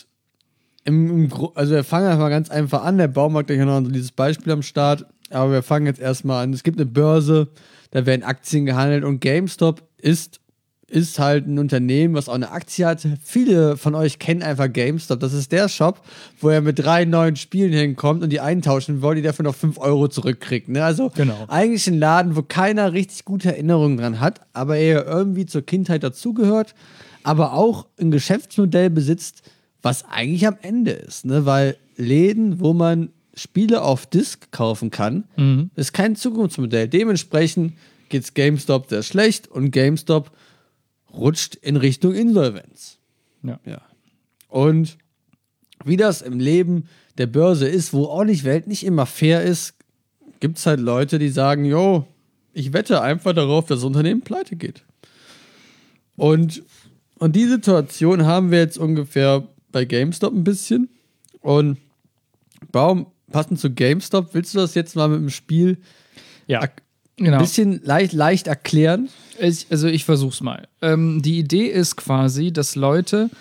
Also wir fangen einfach ganz einfach an, der Baumarkt hat ja noch dieses Beispiel am Start, aber wir fangen jetzt erstmal an. Es gibt eine Börse, da werden Aktien gehandelt und GameStop ist halt ein Unternehmen, was auch eine Aktie hat. Viele von euch kennen einfach GameStop. Das ist der Shop, wo er mit 3 neuen Spielen hinkommt und die eintauschen wollen, die dafür noch 5 Euro zurückkriegt. Ne? Also eigentlich ein Laden, wo keiner richtig gute Erinnerungen dran hat, aber er irgendwie zur Kindheit dazugehört, aber auch ein Geschäftsmodell besitzt, was eigentlich am Ende ist. Ne? Weil Läden, wo man Spiele auf Disc kaufen kann, ist kein Zukunftsmodell. Dementsprechend geht es GameStop sehr schlecht und GameStop rutscht in Richtung Insolvenz. Ja. Und wie das im Leben der Börse ist, wo auch nicht Welt nicht immer fair ist, gibt es halt Leute, die sagen, jo, ich wette einfach darauf, dass das Unternehmen pleite geht. Und die Situation haben wir jetzt ungefähr bei GameStop ein bisschen. Und Baum, passend zu GameStop, willst du das jetzt mal mit dem Spiel ein bisschen leicht erklären? Ich versuch's mal. Die Idee ist quasi, dass Leute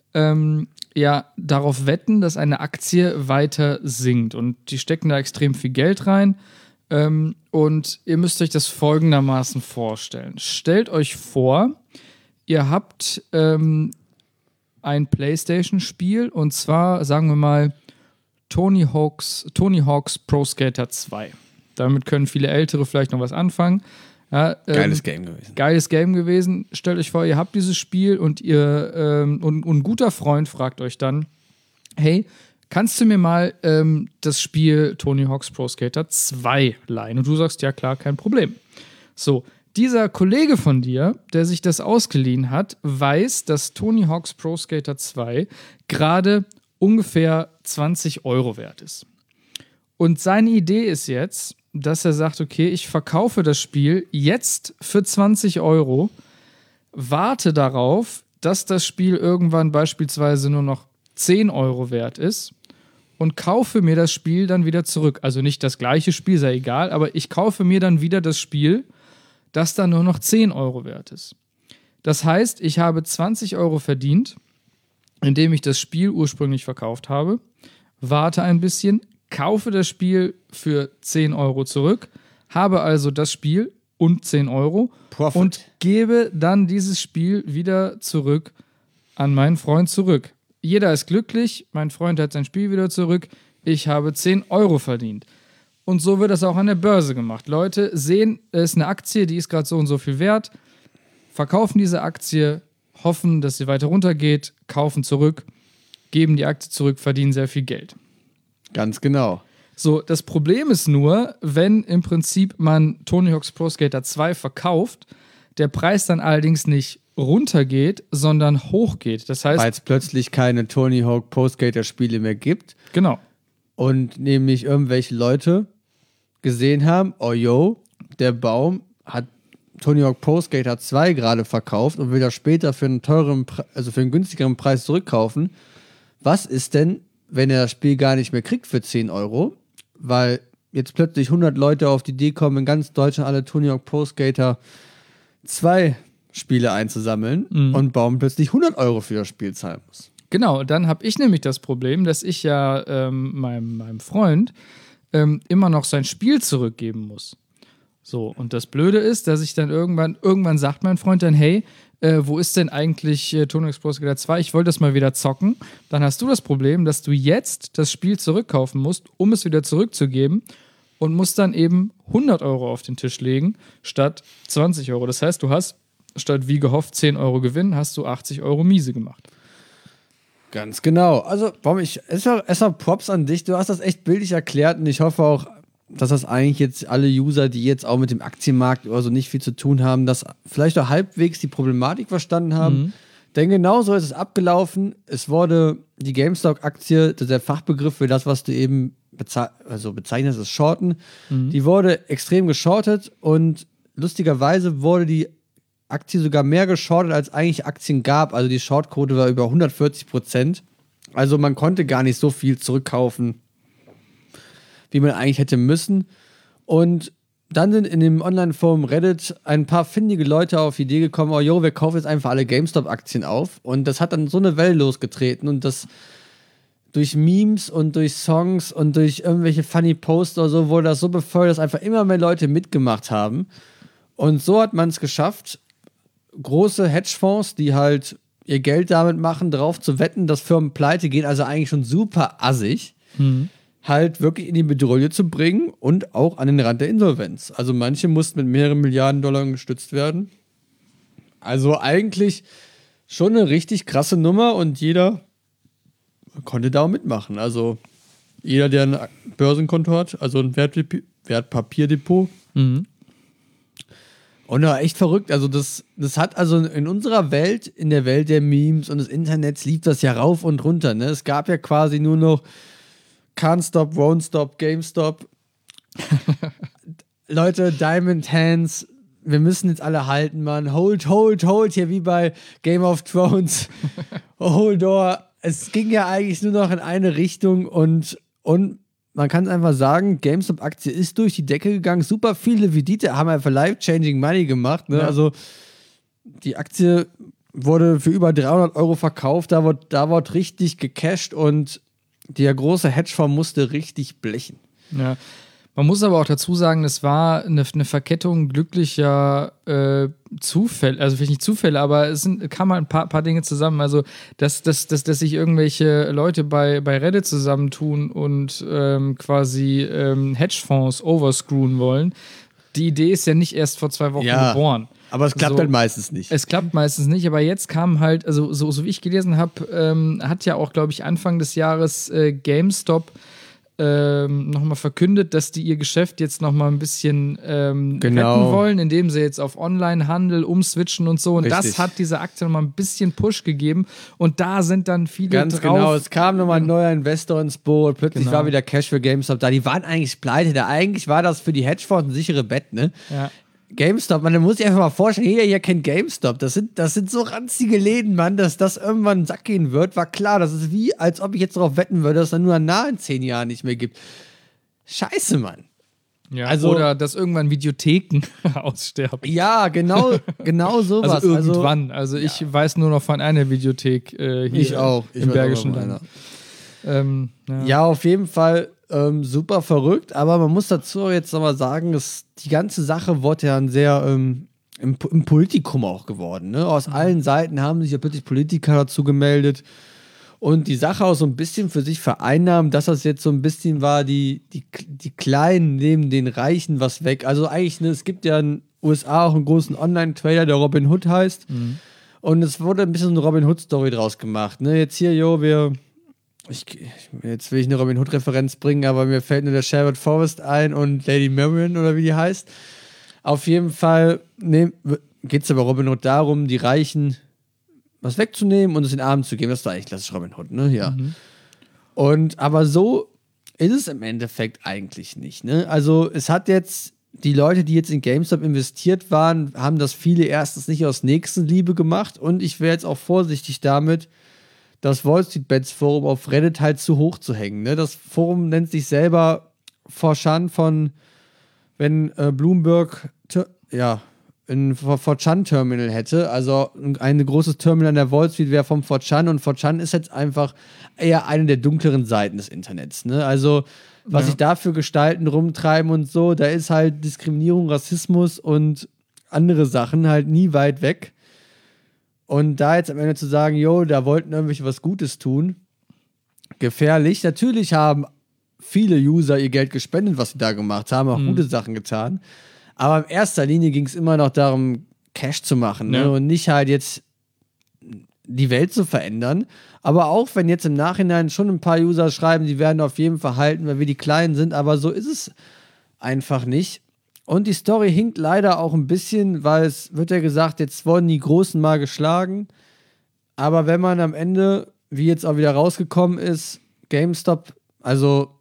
darauf wetten, dass eine Aktie weiter sinkt. Und die stecken da extrem viel Geld rein. Und ihr müsst euch das folgendermaßen vorstellen. Stellt euch vor, ihr habt ein PlayStation-Spiel, und zwar, sagen wir mal, Tony Hawk's Pro Skater 2. Damit können viele Ältere vielleicht noch was anfangen. Ja, geiles Game gewesen. Geiles Game gewesen. Stellt euch vor, ihr habt dieses Spiel und ein guter Freund fragt euch dann, hey, kannst du mir mal das Spiel Tony Hawk's Pro Skater 2 leihen? Und du sagst, ja klar, kein Problem. So, dieser Kollege von dir, der sich das ausgeliehen hat, weiß, dass Tony Hawk's Pro Skater 2 gerade ungefähr 20 € wert ist. Und seine Idee ist jetzt, dass er sagt, okay, ich verkaufe das Spiel jetzt für 20 €, warte darauf, dass das Spiel irgendwann beispielsweise nur noch 10 € wert ist und kaufe mir das Spiel dann wieder zurück. Also nicht das gleiche Spiel, sei egal, aber ich kaufe mir dann wieder das Spiel, das dann nur noch 10 € wert ist. Das heißt, ich habe 20 € verdient, indem ich das Spiel ursprünglich verkauft habe, warte ein bisschen, kaufe das Spiel für 10 € zurück, habe also das Spiel und 10 € Profit. Und gebe dann dieses Spiel wieder zurück an meinen Freund zurück. Jeder ist glücklich, mein Freund hat sein Spiel wieder zurück, ich habe 10 € verdient. Und so wird das auch an der Börse gemacht. Leute sehen, es ist eine Aktie, die ist gerade so und so viel wert, verkaufen diese Aktie, hoffen, dass sie weiter runtergeht, kaufen zurück, geben die Aktie zurück, verdienen sehr viel Geld. Ganz genau. So, das Problem ist nur, wenn im Prinzip man Tony Hawk's Pro Skater 2 verkauft, der Preis dann allerdings nicht runtergeht, sondern hochgeht. Das heißt, weil es plötzlich keine Tony Hawk Pro Skater Spiele mehr gibt. Genau. Und nämlich irgendwelche Leute gesehen haben, oh yo, der Baum hat Tony Hawk Pro Skater 2 gerade verkauft und will das später für einen für einen günstigeren Preis zurückkaufen. Was ist denn, wenn er das Spiel gar nicht mehr kriegt für 10 €? Weil jetzt plötzlich 100 Leute auf die Idee kommen, in ganz Deutschland alle Tony Hawk Pro Skater 2 Spiele einzusammeln und Baum plötzlich 100 € für das Spiel zahlen muss. Genau, dann habe ich nämlich das Problem, dass ich ja meinem Freund immer noch sein Spiel zurückgeben muss. So, und das Blöde ist, dass ich dann irgendwann sagt mein Freund dann, hey, wo ist denn eigentlich Tony Hawk's Pro Skater 2? Ich wollte das mal wieder zocken. Dann hast du das Problem, dass du jetzt das Spiel zurückkaufen musst, um es wieder zurückzugeben und musst dann eben 100 € auf den Tisch legen, statt 20 €. Das heißt, du hast statt wie gehofft 10 € Gewinn, hast du 80 € miese gemacht. Ganz genau. Also, erstmal Props an dich. Du hast das echt bildlich erklärt und ich hoffe auch, dass das eigentlich jetzt alle User, die jetzt auch mit dem Aktienmarkt oder so nicht viel zu tun haben, dass vielleicht auch halbwegs die Problematik verstanden haben. Denn genau so ist es abgelaufen. Es wurde die GameStop-Aktie, der Fachbegriff für das, was du eben bezeichnest, ist Shorten, die wurde extrem geschortet und lustigerweise wurde die Aktie sogar mehr geschortet, als eigentlich Aktien gab. Also die Shortquote war über 140%. Also man konnte gar nicht so viel zurückkaufen, wie man eigentlich hätte müssen. Und dann sind in dem Online-Forum Reddit ein paar findige Leute auf die Idee gekommen, oh jo, wir kaufen jetzt einfach alle GameStop-Aktien auf. Und das hat dann so eine Welle losgetreten und das durch Memes und durch Songs und durch irgendwelche funny Posts oder so wurde das so befeuert, dass einfach immer mehr Leute mitgemacht haben. Und so hat man es geschafft, große Hedgefonds, die halt ihr Geld damit machen, darauf zu wetten, dass Firmen pleite gehen, also eigentlich schon super assig, halt wirklich in die Bedrohung zu bringen und auch an den Rand der Insolvenz. Also manche mussten mit mehreren Milliarden Dollar gestützt werden. Also eigentlich schon eine richtig krasse Nummer und jeder konnte da auch mitmachen. Also jeder, der ein Börsenkonto hat, also ein Wertpapierdepot. Und ja, echt verrückt. Also das hat also in unserer Welt, in der Welt der Memes und des Internets lief das ja rauf und runter. Ne? Es gab ja quasi nur noch Can't Stop, Won't Stop, GameStop. Leute, Diamond Hands, wir müssen jetzt alle halten, Mann. Hold, hier wie bei Game of Thrones. Holdor. Es ging ja eigentlich nur noch in eine Richtung und man kann es einfach sagen, GameStop-Aktie ist durch die Decke gegangen. Super viele Vidite haben einfach life-changing Money gemacht. Ne? Ja. Also die Aktie wurde für über 300 € verkauft. Da wird richtig gecasht und der große Hedgefonds musste richtig blechen. Ja. Man muss aber auch dazu sagen, es war eine Verkettung glücklicher Zufälle, also vielleicht nicht Zufälle, aber kamen halt ein paar Dinge zusammen. Also, dass sich irgendwelche Leute bei Reddit zusammentun und quasi Hedgefonds overscrewen wollen. Die Idee ist ja nicht erst vor 2 Wochen geboren. Aber es klappt halt meistens nicht. Es klappt meistens nicht, aber jetzt kam halt, also so wie ich gelesen habe, hat ja auch, glaube ich, Anfang des Jahres GameStop nochmal verkündet, dass die ihr Geschäft jetzt nochmal ein bisschen retten wollen, indem sie jetzt auf Online-Handel umswitchen und so. Und Richtig. das hat dieser Aktie nochmal ein bisschen Push gegeben. Und da sind dann viele Ganz drauf. genau, es kam nochmal ein neuer Investor ins Boot. Plötzlich war wieder Cash für GameStop da. Die waren eigentlich pleite. Eigentlich war das für die Hedgefonds ein sichere Bett, ne? Ja. GameStop, man muss sich einfach mal vorstellen, jeder hier kennt GameStop. Das sind so ranzige Läden, Mann, dass das irgendwann in den Sack gehen wird, war klar. Das ist wie, als ob ich jetzt darauf wetten würde, dass es dann nur nahe in 10 Jahren nicht mehr gibt. Scheiße, Mann. Ja, also, oder dass irgendwann Videotheken aussterben. Ja, genau sowas. Also irgendwann. Also ich weiß nur noch von einer Videothek hier ich auch. im Bergischen Land. Ja, auf jeden Fall super verrückt, aber man muss dazu jetzt nochmal sagen, dass die ganze Sache wurde ja ein sehr im Politikum auch geworden. Ne? Aus allen Seiten haben sich ja plötzlich Politiker dazu gemeldet und die Sache auch so ein bisschen für sich vereinnahmen, dass das jetzt so ein bisschen war, die Kleinen nehmen den Reichen was weg. Also eigentlich, ne, es gibt ja in den USA auch einen großen Online-Trader, der Robin Hood heißt. Und es wurde ein bisschen eine Robin Hood-Story draus gemacht. Ne? Jetzt hier, jetzt will ich eine Robin Hood-Referenz bringen, aber mir fällt nur der Sherwood Forest ein und Lady Marion oder wie die heißt. Auf jeden Fall geht es aber Robin Hood darum, die Reichen was wegzunehmen und es den Armen zu geben. Das war eigentlich klassisch Robin Hood, ne? Ja. Aber so ist es im Endeffekt eigentlich nicht, ne? Also es hat jetzt, die Leute, die jetzt in GameStop investiert waren, haben das viele erstens nicht aus Nächstenliebe gemacht und ich wäre jetzt auch vorsichtig damit, das Wall Street Bets Forum auf Reddit halt zu hoch zu hängen. Ne? Das Forum nennt sich selber von, wenn Bloomberg ein 4chan-Terminal hätte, also ein großes Terminal an der Wall Street wäre vom 4chan und 4chan ist jetzt einfach eher eine der dunkleren Seiten des Internets. Ne? Also was sich da für Gestalten rumtreiben und so, da ist halt Diskriminierung, Rassismus und andere Sachen halt nie weit weg. Und da jetzt am Ende zu sagen, da wollten irgendwelche was Gutes tun, gefährlich. Natürlich haben viele User ihr Geld gespendet, was sie da gemacht haben, auch gute Sachen getan. Aber in erster Linie ging es immer noch darum, Cash zu machen, ne? Und nicht halt jetzt die Welt zu verändern. Aber auch wenn jetzt im Nachhinein schon ein paar User schreiben, die werden auf jeden Fall halten, weil wir die Kleinen sind, aber so ist es einfach nicht. Und die Story hinkt leider auch ein bisschen, weil es wird ja gesagt, jetzt wurden die Großen mal geschlagen. Aber wenn man am Ende, wie jetzt auch wieder rausgekommen ist, GameStop, also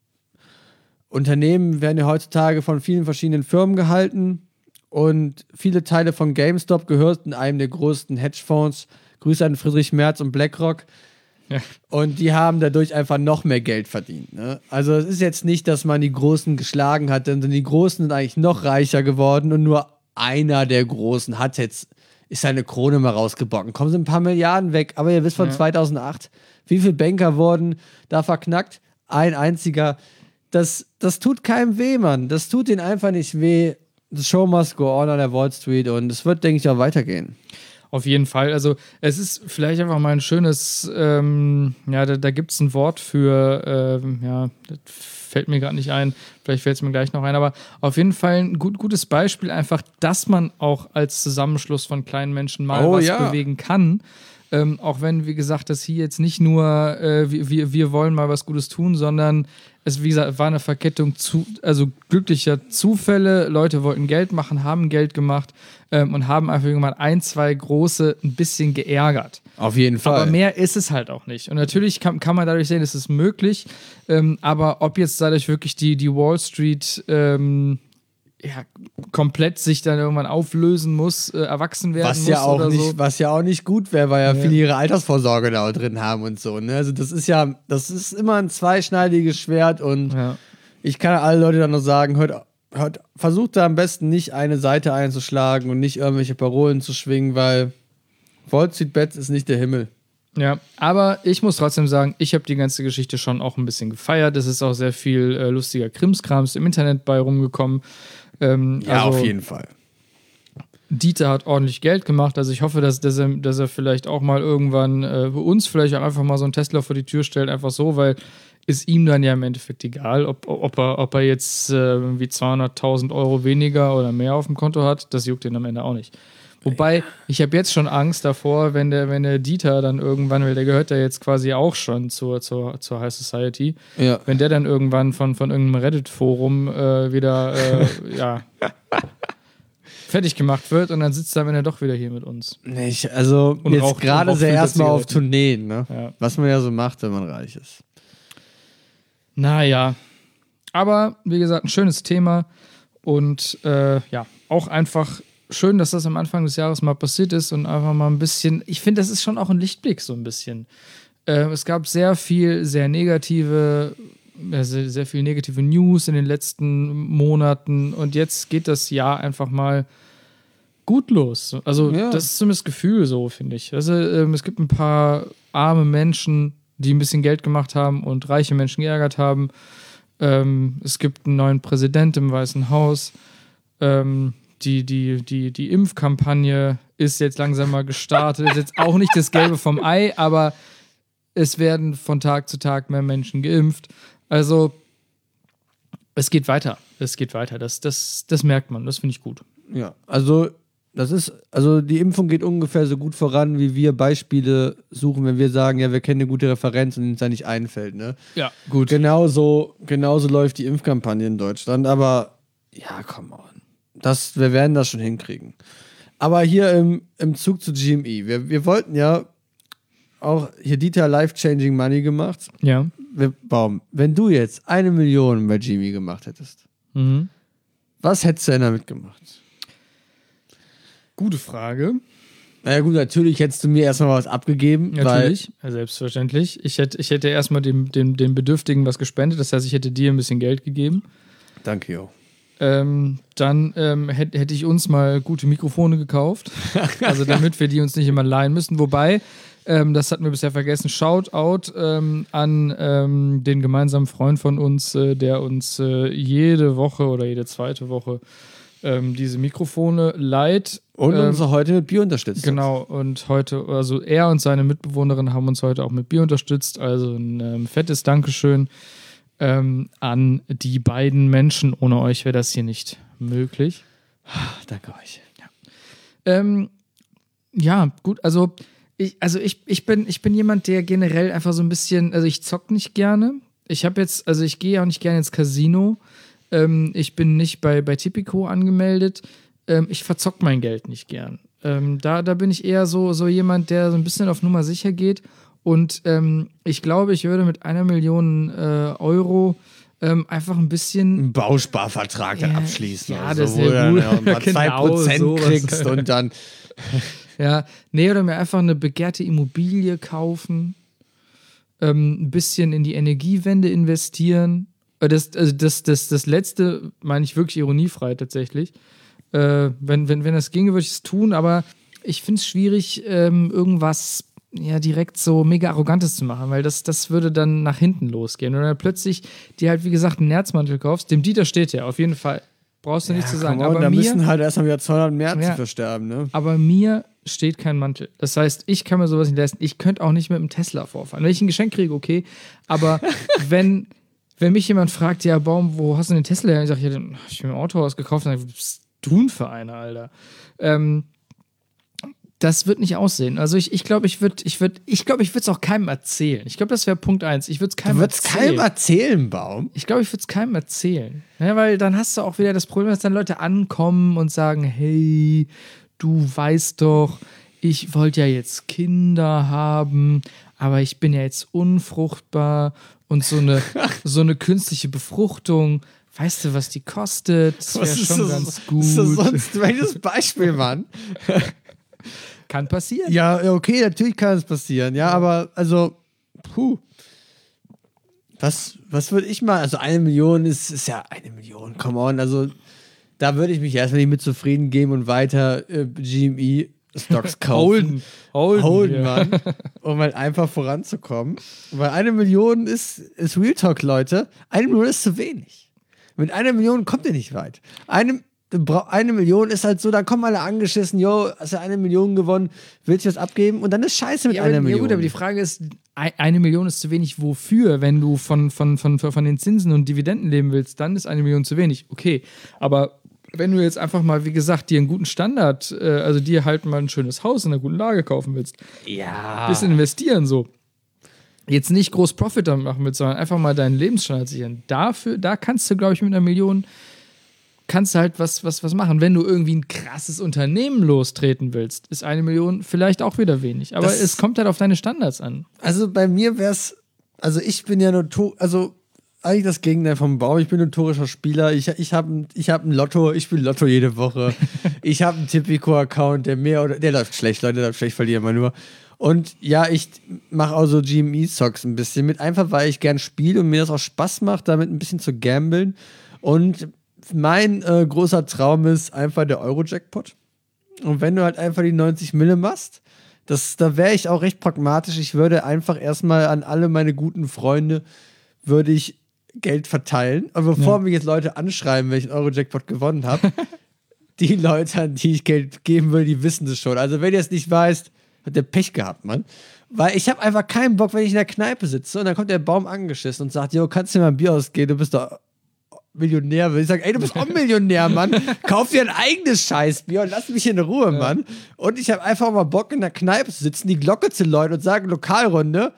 Unternehmen werden ja heutzutage von vielen verschiedenen Firmen gehalten und viele Teile von GameStop gehörten einem der größten Hedgefonds. Grüße an Friedrich Merz und BlackRock. Ja. Und die haben dadurch einfach noch mehr Geld verdient. Ne? Also es ist jetzt nicht, dass man die Großen geschlagen hat, denn die Großen sind eigentlich noch reicher geworden und nur einer der Großen ist seine Krone mal rausgebrochen. Kommen sie ein paar Milliarden weg, aber ihr wisst von 2008, wie viele Banker wurden da verknackt? Ein einziger. Das tut keinem weh, Mann. Das tut ihnen einfach nicht weh. The show must go on der Wall Street und es wird, denke ich, auch weitergehen. Auf jeden Fall. Also es ist vielleicht einfach mal ein schönes, da gibt es ein Wort für, das fällt mir gerade nicht ein, vielleicht fällt es mir gleich noch ein, aber auf jeden Fall ein gutes Beispiel einfach, dass man auch als Zusammenschluss von kleinen Menschen mal bewegen kann. Auch wenn, wie gesagt, das hier jetzt nicht nur wir wollen mal was Gutes tun, sondern es, wie gesagt, war eine Verkettung also glücklicher Zufälle. Leute wollten Geld machen, haben Geld gemacht und haben einfach irgendwann 1, 2 große ein bisschen geärgert. Auf jeden Fall. Aber mehr ist es halt auch nicht. Und natürlich kann man dadurch sehen, es ist möglich. Aber ob jetzt dadurch wirklich die Wall Street komplett sich dann irgendwann auflösen muss, erwachsen werden muss oder so. Was ja auch nicht gut wäre, weil ja viele ihre Altersvorsorge da drin haben und so. Ne? Also das ist immer ein zweischneidiges Schwert und ich kann alle Leute dann nur sagen, versucht da am besten nicht eine Seite einzuschlagen und nicht irgendwelche Parolen zu schwingen, weil Wall Street Bets ist nicht der Himmel. Ja, aber ich muss trotzdem sagen, ich habe die ganze Geschichte schon auch ein bisschen gefeiert. Es ist auch sehr viel lustiger Krimskrams im Internet bei rumgekommen. Auf jeden Fall. Dieter hat ordentlich Geld gemacht. Also ich hoffe, dass er vielleicht auch mal irgendwann bei uns vielleicht auch einfach mal so einen Tesla vor die Tür stellt, einfach so, weil ist ihm dann ja im Endeffekt egal, ob er jetzt irgendwie 200.000 Euro weniger oder mehr auf dem Konto hat. Das juckt ihn am Ende auch nicht. Wobei, ich habe jetzt schon Angst davor, wenn der Dieter dann irgendwann, weil der gehört ja jetzt quasi auch schon zur High Society, wenn der dann irgendwann von irgendeinem Reddit-Forum wieder fertig gemacht wird und dann sitzt er am Ende doch wieder hier mit uns. Nicht, also und jetzt gerade ist er erstmal auf Tourneen, ne? Ja. Was man ja so macht, wenn man reich ist. Naja, aber wie gesagt, ein schönes Thema und auch einfach schön, dass das am Anfang des Jahres mal passiert ist und einfach mal ein bisschen, ich finde, das ist schon auch ein Lichtblick so ein bisschen. Es gab sehr viel negative News in den letzten Monaten und jetzt geht das Jahr einfach mal gut los. Also das ist zumindest das Gefühl so, finde ich. Also es gibt ein paar arme Menschen, die ein bisschen Geld gemacht haben und reiche Menschen geärgert haben. Es gibt einen neuen Präsident im Weißen Haus. Die Impfkampagne ist jetzt langsam mal gestartet. Ist jetzt auch nicht das Gelbe vom Ei, aber es werden von Tag zu Tag mehr Menschen geimpft. Also es geht weiter. Es geht weiter. Das merkt man. Das finde ich gut. Ja, also die Impfung geht ungefähr so gut voran, wie wir Beispiele suchen, wenn wir sagen, ja, wir kennen eine gute Referenz und uns da nicht einfällt. Ne? Ja, gut. Genauso läuft die Impfkampagne in Deutschland. Aber ja, come on. Wir werden das schon hinkriegen. Aber hier im Zug zu GME, wir wollten ja auch hier Dieter Life-Changing Money gemacht. Ja. Wenn du jetzt 1 Million bei GME gemacht hättest, was hättest du denn damit gemacht? Gute Frage. Naja gut, natürlich hättest du mir erstmal was abgegeben. Natürlich, selbstverständlich. Ich hätte erstmal den Bedürftigen was gespendet, das heißt, ich hätte dir ein bisschen Geld gegeben. Danke, Jo. Dann hätte ich uns mal gute Mikrofone gekauft, also damit wir die uns nicht immer leihen müssen. Wobei, das hatten wir bisher vergessen, Shoutout an den gemeinsamen Freund von uns, der uns jede Woche oder jede zweite Woche diese Mikrofone leiht. Und uns heute mit Bier unterstützt. Genau, und heute, also er und seine Mitbewohnerin haben uns heute auch mit Bier unterstützt, also ein fettes Dankeschön an die beiden Menschen. Ohne euch wäre das hier nicht möglich. Danke euch. Ja, gut, also ich bin jemand, der generell einfach so ein bisschen, also ich zock nicht gerne. Ich gehe auch nicht gerne ins Casino. Ich bin nicht bei Tipico angemeldet. Ich verzock mein Geld nicht gern. Da bin ich eher so jemand, der so ein bisschen auf Nummer sicher geht. Und ich glaube, ich würde mit 1 Million Euro einfach ein bisschen einen Bausparvertrag dann abschließen. Ja, das ist ja gut. Dann ein paar 2% kriegst und dann ja, nee, oder mir einfach eine begehrte Immobilie kaufen, ein bisschen in die Energiewende investieren. Das Letzte meine ich wirklich ironiefrei tatsächlich. Wenn das ginge, würde ich es tun, aber ich finde es schwierig, irgendwas direkt so mega Arrogantes zu machen, weil das würde dann nach hinten losgehen. Und dann plötzlich dir halt, wie gesagt, einen Nerzmantel kaufst, dem Dieter steht ja, auf jeden Fall. Brauchst du nicht zu sagen. Aber da müssen halt erstmal wieder 200 Märzen versterben, ne? Aber mir steht kein Mantel. Das heißt, ich kann mir sowas nicht leisten. Ich könnte auch nicht mit einem Tesla vorfahren. Wenn ich ein Geschenk kriege, okay. Aber wenn mich jemand fragt, ja, Baum, wo hast du den Tesla her? Ich sage, ja, den habe ich mir im Autohaus gekauft. Dann sage ich, was bist du denn für einer, Alter? Das wird nicht aussehen. Also ich glaube, ich würde es auch keinem erzählen. Ich glaube, das wäre Punkt 1. Ich würde es keinem erzählen. Du würdest keinem erzählen, Baum? Ich glaube, ich würde es keinem erzählen. Ja, weil dann hast du auch wieder das Problem, dass dann Leute ankommen und sagen, hey, du weißt doch, ich wollte ja jetzt Kinder haben, aber ich bin ja jetzt unfruchtbar und so eine künstliche Befruchtung, weißt du, was die kostet? Das wäre schon ganz gut. Was ist das sonst welches Beispiel, Mann? Kann passieren. Ja, okay, natürlich kann es passieren. Ja, aber also, Was würde ich mal, also 1 Million ist ja 1 Million, come on, also da würde ich mich erstmal nicht mit zufrieden geben und weiter GME-Stocks kaufen. Holden, Mann, um halt einfach voranzukommen. Weil 1 Million ist Real Talk, Leute, 1 Million ist zu wenig. Mit 1 Million kommt ihr nicht weit. 1 Million ist halt so, da kommen alle angeschissen, hast du 1 Million gewonnen, willst du was abgeben? Und dann ist scheiße mit 1 Million. Ja gut, aber die Frage ist, 1 Million ist zu wenig wofür? Wenn du von den Zinsen und Dividenden leben willst, dann ist 1 Million zu wenig. Okay, aber wenn du jetzt einfach mal, wie gesagt, dir einen guten Standard, also dir halt mal ein schönes Haus in einer guten Lage kaufen willst, ja, bisschen investieren so, jetzt nicht groß Profit damit machen willst, sondern einfach mal deinen Lebensstandard sichern. Da kannst du, glaube ich, mit 1 Million kannst du halt was machen. Wenn du irgendwie ein krasses Unternehmen lostreten willst, ist 1 Million vielleicht auch wieder wenig. Aber es kommt halt auf deine Standards an. Also bei mir wäre es, also ich bin ja eigentlich das Gegenteil vom Baum. Ich bin notorischer Spieler. Ich hab ein Lotto. Ich spiele Lotto jede Woche. Ich habe einen Tipico-Account, der läuft schlecht, Leute, der läuft schlecht, verliere immer nur. Und ja, ich mache auch so GME-Stocks ein bisschen mit, einfach weil ich gern spiele und mir das auch Spaß macht, damit ein bisschen zu gambeln. Und mein großer Traum ist einfach der Euro-Jackpot. Und wenn du halt einfach die 90 Mille machst, da wäre ich auch recht pragmatisch. Ich würde einfach erstmal an alle meine guten Freunde würde ich Geld verteilen. Und bevor mich jetzt Leute anschreiben, wenn ich einen Euro-Jackpot gewonnen habe, die Leute, an die ich Geld geben will, die wissen das schon. Also wenn ihr es nicht weißt, hat der Pech gehabt, Mann. Weil ich habe einfach keinen Bock, wenn ich in der Kneipe sitze und dann kommt der Baum angeschissen und sagt, kannst du dir mal ein Bier ausgehen, du bist doch Millionär. Ich sage, du bist auch Millionär, Mann. Kauf dir ein eigenes Scheißbier und lass mich in Ruhe, Mann. Und ich habe einfach mal Bock, in der Kneipe zu sitzen, die Glocke zu läuten und sagen, Lokalrunde.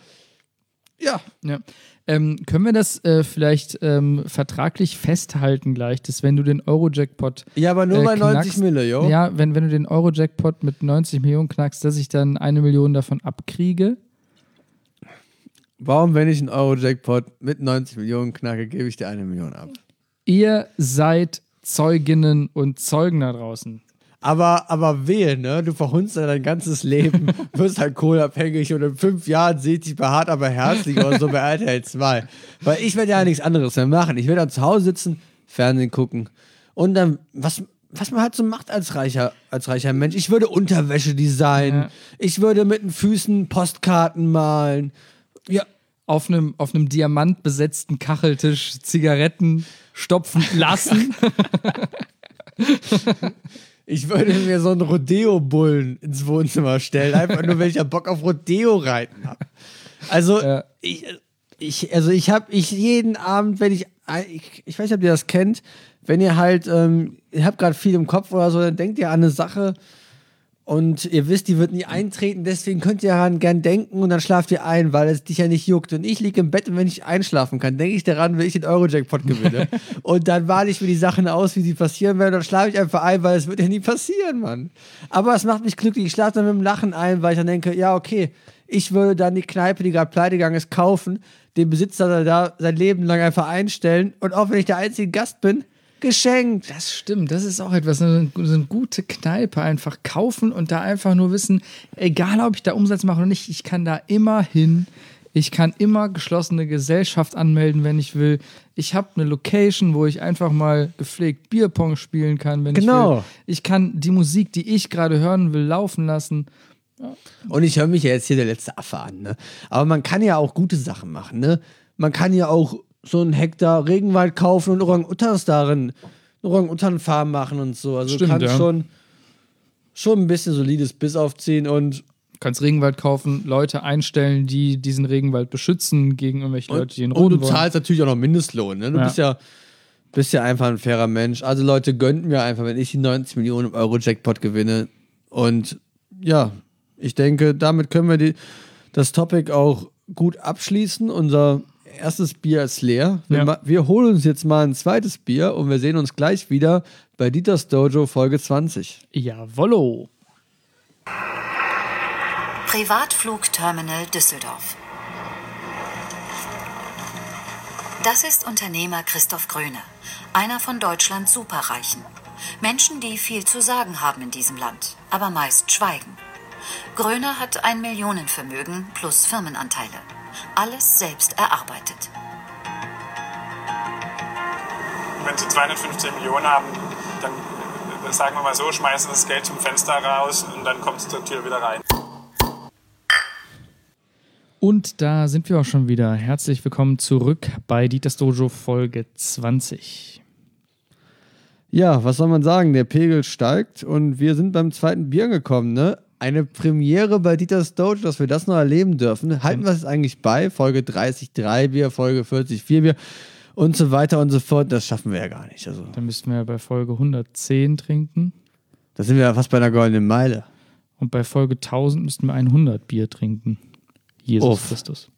Ja. Können wir das vielleicht vertraglich festhalten gleich, dass wenn du den Euro-Jackpot ja, aber nur bei 90 Mille, jo. Ja, wenn du den Euro-Jackpot mit 90 Millionen knackst, dass ich dann 1 Million davon abkriege? Warum, wenn ich einen Euro-Jackpot mit 90 Millionen knacke, gebe ich dir 1 Million ab? Ihr seid Zeuginnen und Zeugen da draußen. Aber wehe, ne? Du verhunzt dein ganzes Leben, wirst halt kohleabhängig und in 5 Jahren seht dich bei Hart aber herzlich oder so bei RTL 2. Weil ich werde ja nichts anderes mehr machen. Ich werde dann zu Hause sitzen, Fernsehen gucken und dann, was man halt so macht als reicher Mensch. Ich würde Unterwäsche designen. Ja. Ich würde mit den Füßen Postkarten malen. Ja. Auf einem diamantbesetzten Kacheltisch Zigaretten stopfen lassen. Ich würde mir so einen Rodeo-Bullen ins Wohnzimmer stellen, einfach nur, weil ich ja Bock auf Rodeo-Reiten habe. Also, ich jeden Abend, wenn ich weiß nicht, ob ihr das kennt, wenn ihr halt, ihr habt gerade viel im Kopf oder so, dann denkt ihr an eine Sache und ihr wisst, die wird nie eintreten, deswegen könnt ihr daran gern denken und dann schlaft ihr ein, weil es dich ja nicht juckt. Und ich liege im Bett und wenn ich einschlafen kann, denke ich daran, wenn ich den Euro-Jackpot gewinne. Und dann male ich mir die Sachen aus, wie sie passieren werden und dann schlafe ich einfach ein, weil es wird ja nie passieren, Mann. Aber es macht mich glücklich. Ich schlafe dann mit dem Lachen ein, weil ich dann denke, ja, okay, ich würde dann die Kneipe, die gerade pleite gegangen ist, kaufen, den Besitzer da sein Leben lang einfach einstellen und auch wenn ich der einzige Gast bin, geschenkt. Das stimmt, das ist auch etwas, so eine gute Kneipe einfach kaufen und da einfach nur wissen, egal ob ich da Umsatz mache oder nicht, ich kann da immer hin, ich kann immer geschlossene Gesellschaft anmelden, wenn ich will. Ich habe eine Location, wo ich einfach mal gepflegt Bierpong spielen kann, wenn ich will. Ich kann die Musik, die ich gerade hören will, laufen lassen. Ja. Und ich höre mich ja jetzt hier der letzte Affe an, ne? Aber man kann ja auch gute Sachen machen, ne? Man kann ja auch so einen Hektar Regenwald kaufen und Orang-Utans darin, Orang-Utan-Farm machen und so. Also stimmt, du kannst schon ein bisschen solides Biss aufziehen und du kannst Regenwald kaufen, Leute einstellen, die diesen Regenwald beschützen gegen irgendwelche Leute, die ihn roden wollen. Und du zahlst natürlich auch noch Mindestlohn, ne? Du bist ja einfach ein fairer Mensch. Also Leute, gönnt mir einfach, wenn ich die 90 Millionen Euro Jackpot gewinne und ja, ich denke, damit können wir das Topic auch gut abschließen. Unser erstes Bier ist leer. Wir holen uns jetzt mal ein zweites Bier und wir sehen uns gleich wieder bei Dieters Dojo Folge 20. Jawollo! Privatflugterminal Düsseldorf. Das ist Unternehmer Christoph Gröne, einer von Deutschlands Superreichen. Menschen, die viel zu sagen haben in diesem Land, aber meist schweigen. Gröne hat ein Millionenvermögen plus Firmenanteile. Alles selbst erarbeitet. Wenn Sie 215 Millionen haben, dann sagen wir mal so, schmeißen das Geld zum Fenster raus und dann kommt es zur Tür wieder rein. Und da sind wir auch schon wieder. Herzlich willkommen zurück bei Dieters Dojo Folge 20. Ja, was soll man sagen? Der Pegel steigt und wir sind beim zweiten Bier angekommen, ne? Eine Premiere bei Dieters Dojo, dass wir das noch erleben dürfen. Halten wir es eigentlich bei? Folge 30 3 Bier, Folge 40 4 Bier und so weiter und so fort. Das schaffen wir ja gar nicht. Also, Dann müssten wir ja bei Folge 110 trinken. da sind wir ja fast bei einer goldenen Meile. Und bei Folge 1000 müssten wir 100 Bier trinken. Jesus Christus.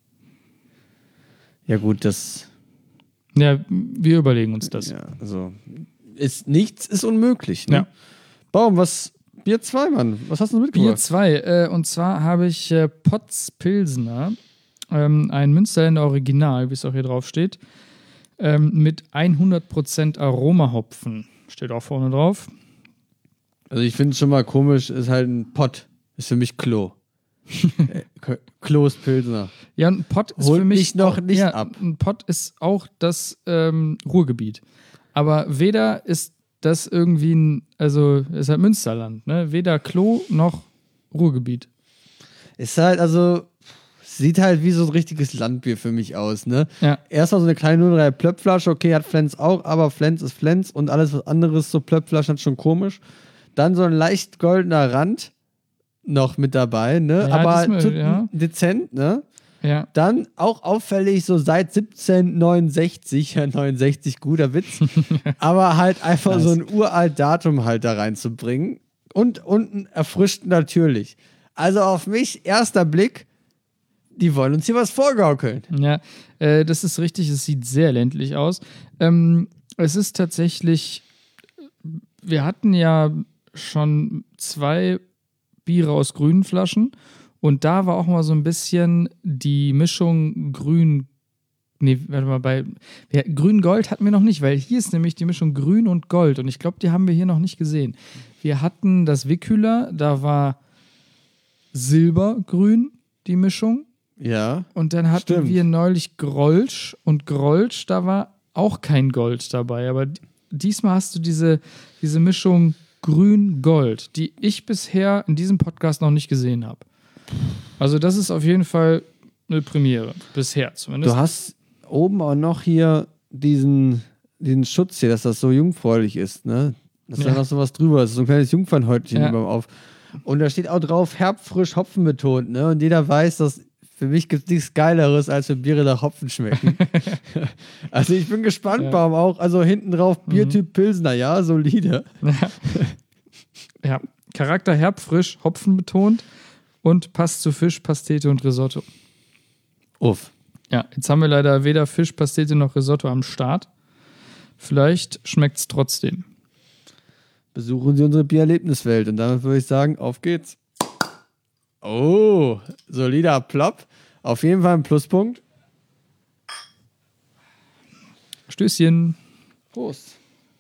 Ja gut, das... Ja, wir überlegen uns das. Ja, also nichts ist unmöglich. Ne? Ja. Baum, Bier 2, Mann. Was hast du Bier mitgebracht? 2. Und zwar habe ich Potz Pilsner, ein Münsterländer Original, wie es auch hier drauf steht, mit 100% Aromahopfen. Steht auch vorne drauf. Also ich finde es schon mal komisch, ist halt ein Pott. Ist für mich Klo. Klo ist Pilsner. Ja, ein Pott ist Holt für mich mich noch auch, nicht ab. Ein Pott ist auch das Ruhrgebiet. Aber weder ist das irgendwie ist halt Münsterland, ne? Weder Klo noch Ruhrgebiet. Ist halt, also, sieht halt wie so ein richtiges Landbier für mich aus, ne? Ja. Erstmal so eine kleine 03 Plöppflasche, okay, hat Flens auch, aber Flens ist Flens und alles was anderes, so Plöppflaschen, hat schon komisch. Dann so ein leicht goldener Rand noch mit dabei, ne? Ja, aber diesmal, dezent, ne? Ja. Dann auch auffällig, so seit 1769, ja 69, guter Witz, aber halt einfach so ein uralt Datum halt da reinzubringen und unten erfrischt natürlich. Also auf mich, erster Blick, die wollen uns hier was vorgaukeln. Ja, das ist richtig, es sieht sehr ländlich aus. Es ist tatsächlich, wir hatten ja schon 2 Biere aus grünen Flaschen. Und da war auch mal so ein bisschen die Mischung grün. Nee, warte mal, grün-gold hatten wir noch nicht, weil hier ist nämlich die Mischung grün und gold. Und ich glaube, die haben wir hier noch nicht gesehen. Wir hatten das Wickhüler, da war silbergrün die Mischung. Ja. Und dann hatten stimmt. wir neulich Grolsch. Und Grolsch, da war auch kein Gold dabei. Aber diesmal hast du diese Mischung grün-gold, die ich bisher in diesem Podcast noch nicht gesehen habe. Also das ist auf jeden Fall eine Premiere, bisher zumindest. Du hast oben auch noch hier diesen Schutz hier, dass das so jungfräulich ist, ne? Dass da noch sowas drüber ist, so ein kleines Jungfernhäutchen über auf. Und da steht auch drauf, herbfrisch, Hopfen betont, ne? Und jeder weiß, dass für mich gibt es nichts Geileres, als wenn Biere nach Hopfen schmecken. Also ich bin gespannt, Baum auch. Also hinten drauf Biertyp Pilsner, ja, solide. Ja, Charakter herbfrisch, Hopfen betont. Und passt zu Fisch, Pastete und Risotto. Uff. Ja, jetzt haben wir leider weder Fisch, Pastete noch Risotto am Start. Vielleicht schmeckt es trotzdem. Besuchen Sie unsere Biererlebniswelt. Und damit würde ich sagen, auf geht's. Oh, solider Plop. Auf jeden Fall ein Pluspunkt. Stößchen. Prost.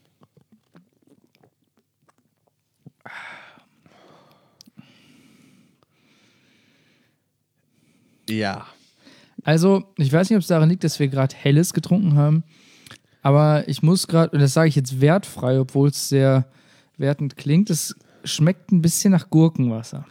Ja. Also, ich weiß nicht, ob es daran liegt, dass wir gerade Helles getrunken haben, aber ich muss gerade, und das sage ich jetzt wertfrei, obwohl es sehr wertend klingt, es schmeckt ein bisschen nach Gurkenwasser.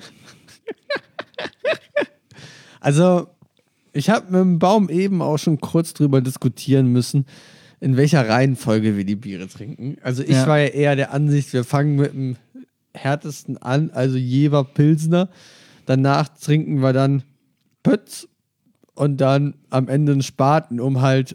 Also, ich habe mit dem Baum eben auch schon kurz drüber diskutieren müssen, in welcher Reihenfolge wir die Biere trinken. Also ich war ja eher der Ansicht, wir fangen mit dem härtesten an, also Jever Pilsner. Danach trinken wir dann Pötz und dann am Ende einen Spaten, um halt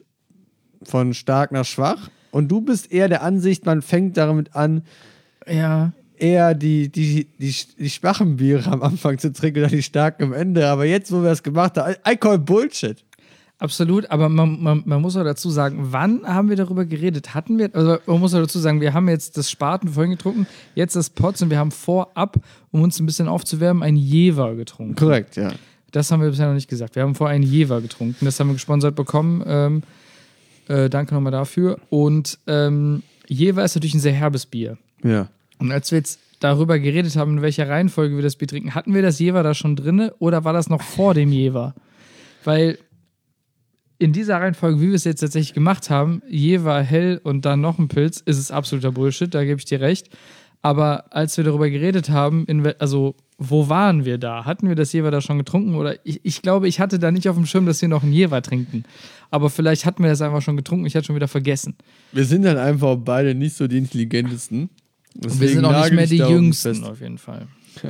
von stark nach schwach. Und du bist eher der Ansicht, man fängt damit an, Ja. eher die schwachen Biere am Anfang zu trinken oder die starken am Ende. Aber jetzt, wo wir es gemacht haben, I call Bullshit. Absolut, aber man muss auch dazu sagen, wann haben wir darüber geredet? Also man muss auch dazu sagen, wir haben jetzt das Spaten vorhin getrunken, jetzt das Potz und wir haben vorab, um uns ein bisschen aufzuwärmen, ein Jever getrunken. Korrekt, ja. Das haben wir bisher noch nicht gesagt. Wir haben vorher ein Jever getrunken, das haben wir gesponsert bekommen. Danke nochmal dafür. Und Jever ist natürlich ein sehr herbes Bier. Ja. Und als wir jetzt darüber geredet haben, in welcher Reihenfolge wir das Bier trinken, hatten wir das Jever da schon drin oder war das noch vor dem Jever? Weil in dieser Reihenfolge, wie wir es jetzt tatsächlich gemacht haben, Jever, hell und dann noch ein Pilz, ist es absoluter Bullshit, da gebe ich dir recht. Aber als wir darüber geredet haben, wo waren wir da? Hatten wir das Jever da schon getrunken? Oder ich glaube, ich hatte da nicht auf dem Schirm, dass wir noch ein Jever trinken. Aber vielleicht hatten wir das einfach schon getrunken, ich hatte schon wieder vergessen. Wir sind dann einfach beide nicht so die intelligentesten. Und wir sind auch nicht mehr die Jüngsten, auf jeden Fall.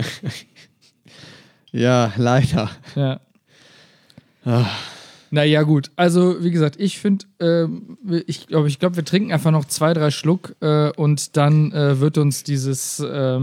Ja, leider. Ja. Naja, gut. Also, wie gesagt, ich finde, ich glaube, wir trinken einfach noch 2, 3 Schluck und dann wird uns dieses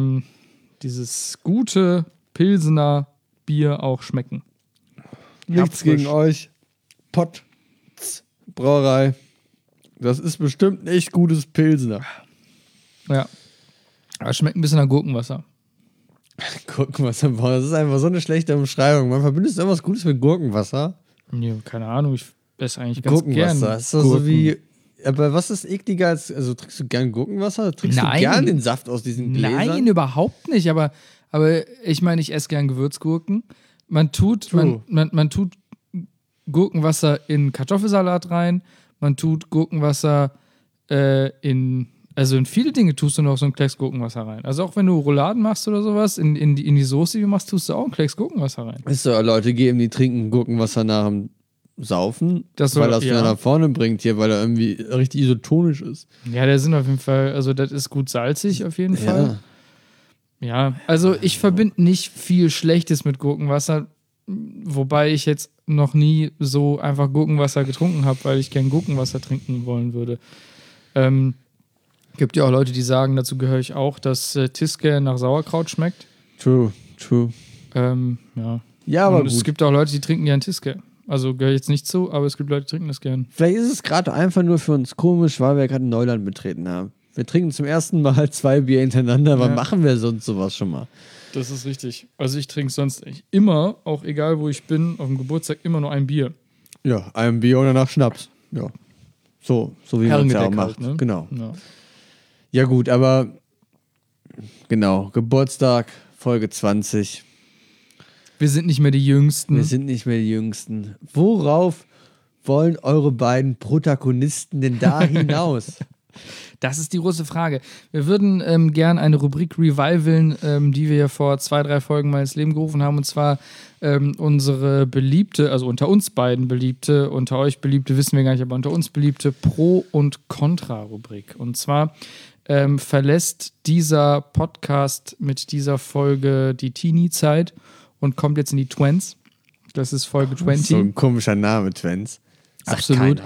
gute Pilsener Bier auch schmecken. Nichts gegen euch. Pott, Brauerei. Das ist bestimmt ein echt gutes Pilsener. Ja. Aber es schmeckt ein bisschen nach Gurkenwasser. Gurkenwasser, boah, das ist einfach so eine schlechte Umschreibung. Man verbindet irgendwas Gutes mit Gurkenwasser. Nee, keine Ahnung, ich esse eigentlich ganz gern. Gurkenwasser, ist das so wie. Aber was ist ekliger als. Also trinkst du gern Gurkenwasser? Trinkst du gern den Saft aus diesen Gläsern? Nein, überhaupt nicht. Aber ich meine, ich esse gern Gewürzgurken. Man tut Gurkenwasser in Kartoffelsalat rein. Man tut Gurkenwasser in viele Dinge tust du noch so ein Klecks Gurkenwasser rein. Also auch wenn du Rouladen machst oder sowas, in die Soße, die du machst, tust du auch ein Klecks Gurkenwasser rein. Ist so, Leute geben, die trinken Gurkenwasser nach dem Saufen, weil das wieder nach vorne bringt hier, weil er irgendwie richtig isotonisch ist. Ja, der sind auf jeden Fall, also das ist gut salzig auf jeden Fall. Ja, also ich verbinde nicht viel Schlechtes mit Gurkenwasser, wobei ich jetzt noch nie so einfach Gurkenwasser getrunken habe, weil ich gern Gurkenwasser trinken wollen würde. Gibt ja auch Leute, die sagen, dazu gehöre ich auch, dass Tiske nach Sauerkraut schmeckt. True. Ja, aber es gibt auch Leute, die trinken gern Tiske. Also gehöre ich jetzt nicht zu, aber es gibt Leute, die trinken das gern. Vielleicht ist es gerade einfach nur für uns komisch, weil wir gerade Neuland betreten haben. Wir trinken zum ersten Mal 2 Bier hintereinander. Wann machen wir sonst sowas schon mal? Das ist richtig. Also ich trinke sonst immer, auch egal wo ich bin, auf dem Geburtstag immer nur ein Bier. Ja, ein Bier und danach Schnaps. Ja. So wie man es ja auch macht. Halt, ne? Genau. Ja gut, aber genau, Geburtstag, Folge 20. Wir sind nicht mehr die Jüngsten. Worauf wollen eure beiden Protagonisten denn da hinaus? Das ist die große Frage. Wir würden gern eine Rubrik revivalen, die wir ja vor 2, 3 Folgen mal ins Leben gerufen haben. Und zwar unsere beliebte, also unter uns beiden beliebte, unter euch beliebte, wissen wir gar nicht, aber unter uns beliebte Pro- und Contra-Rubrik. Und zwar verlässt dieser Podcast mit dieser Folge die Teenie-Zeit und kommt jetzt in die Twents. Das ist Folge 20. So ein komischer Name, Twents. Absolut.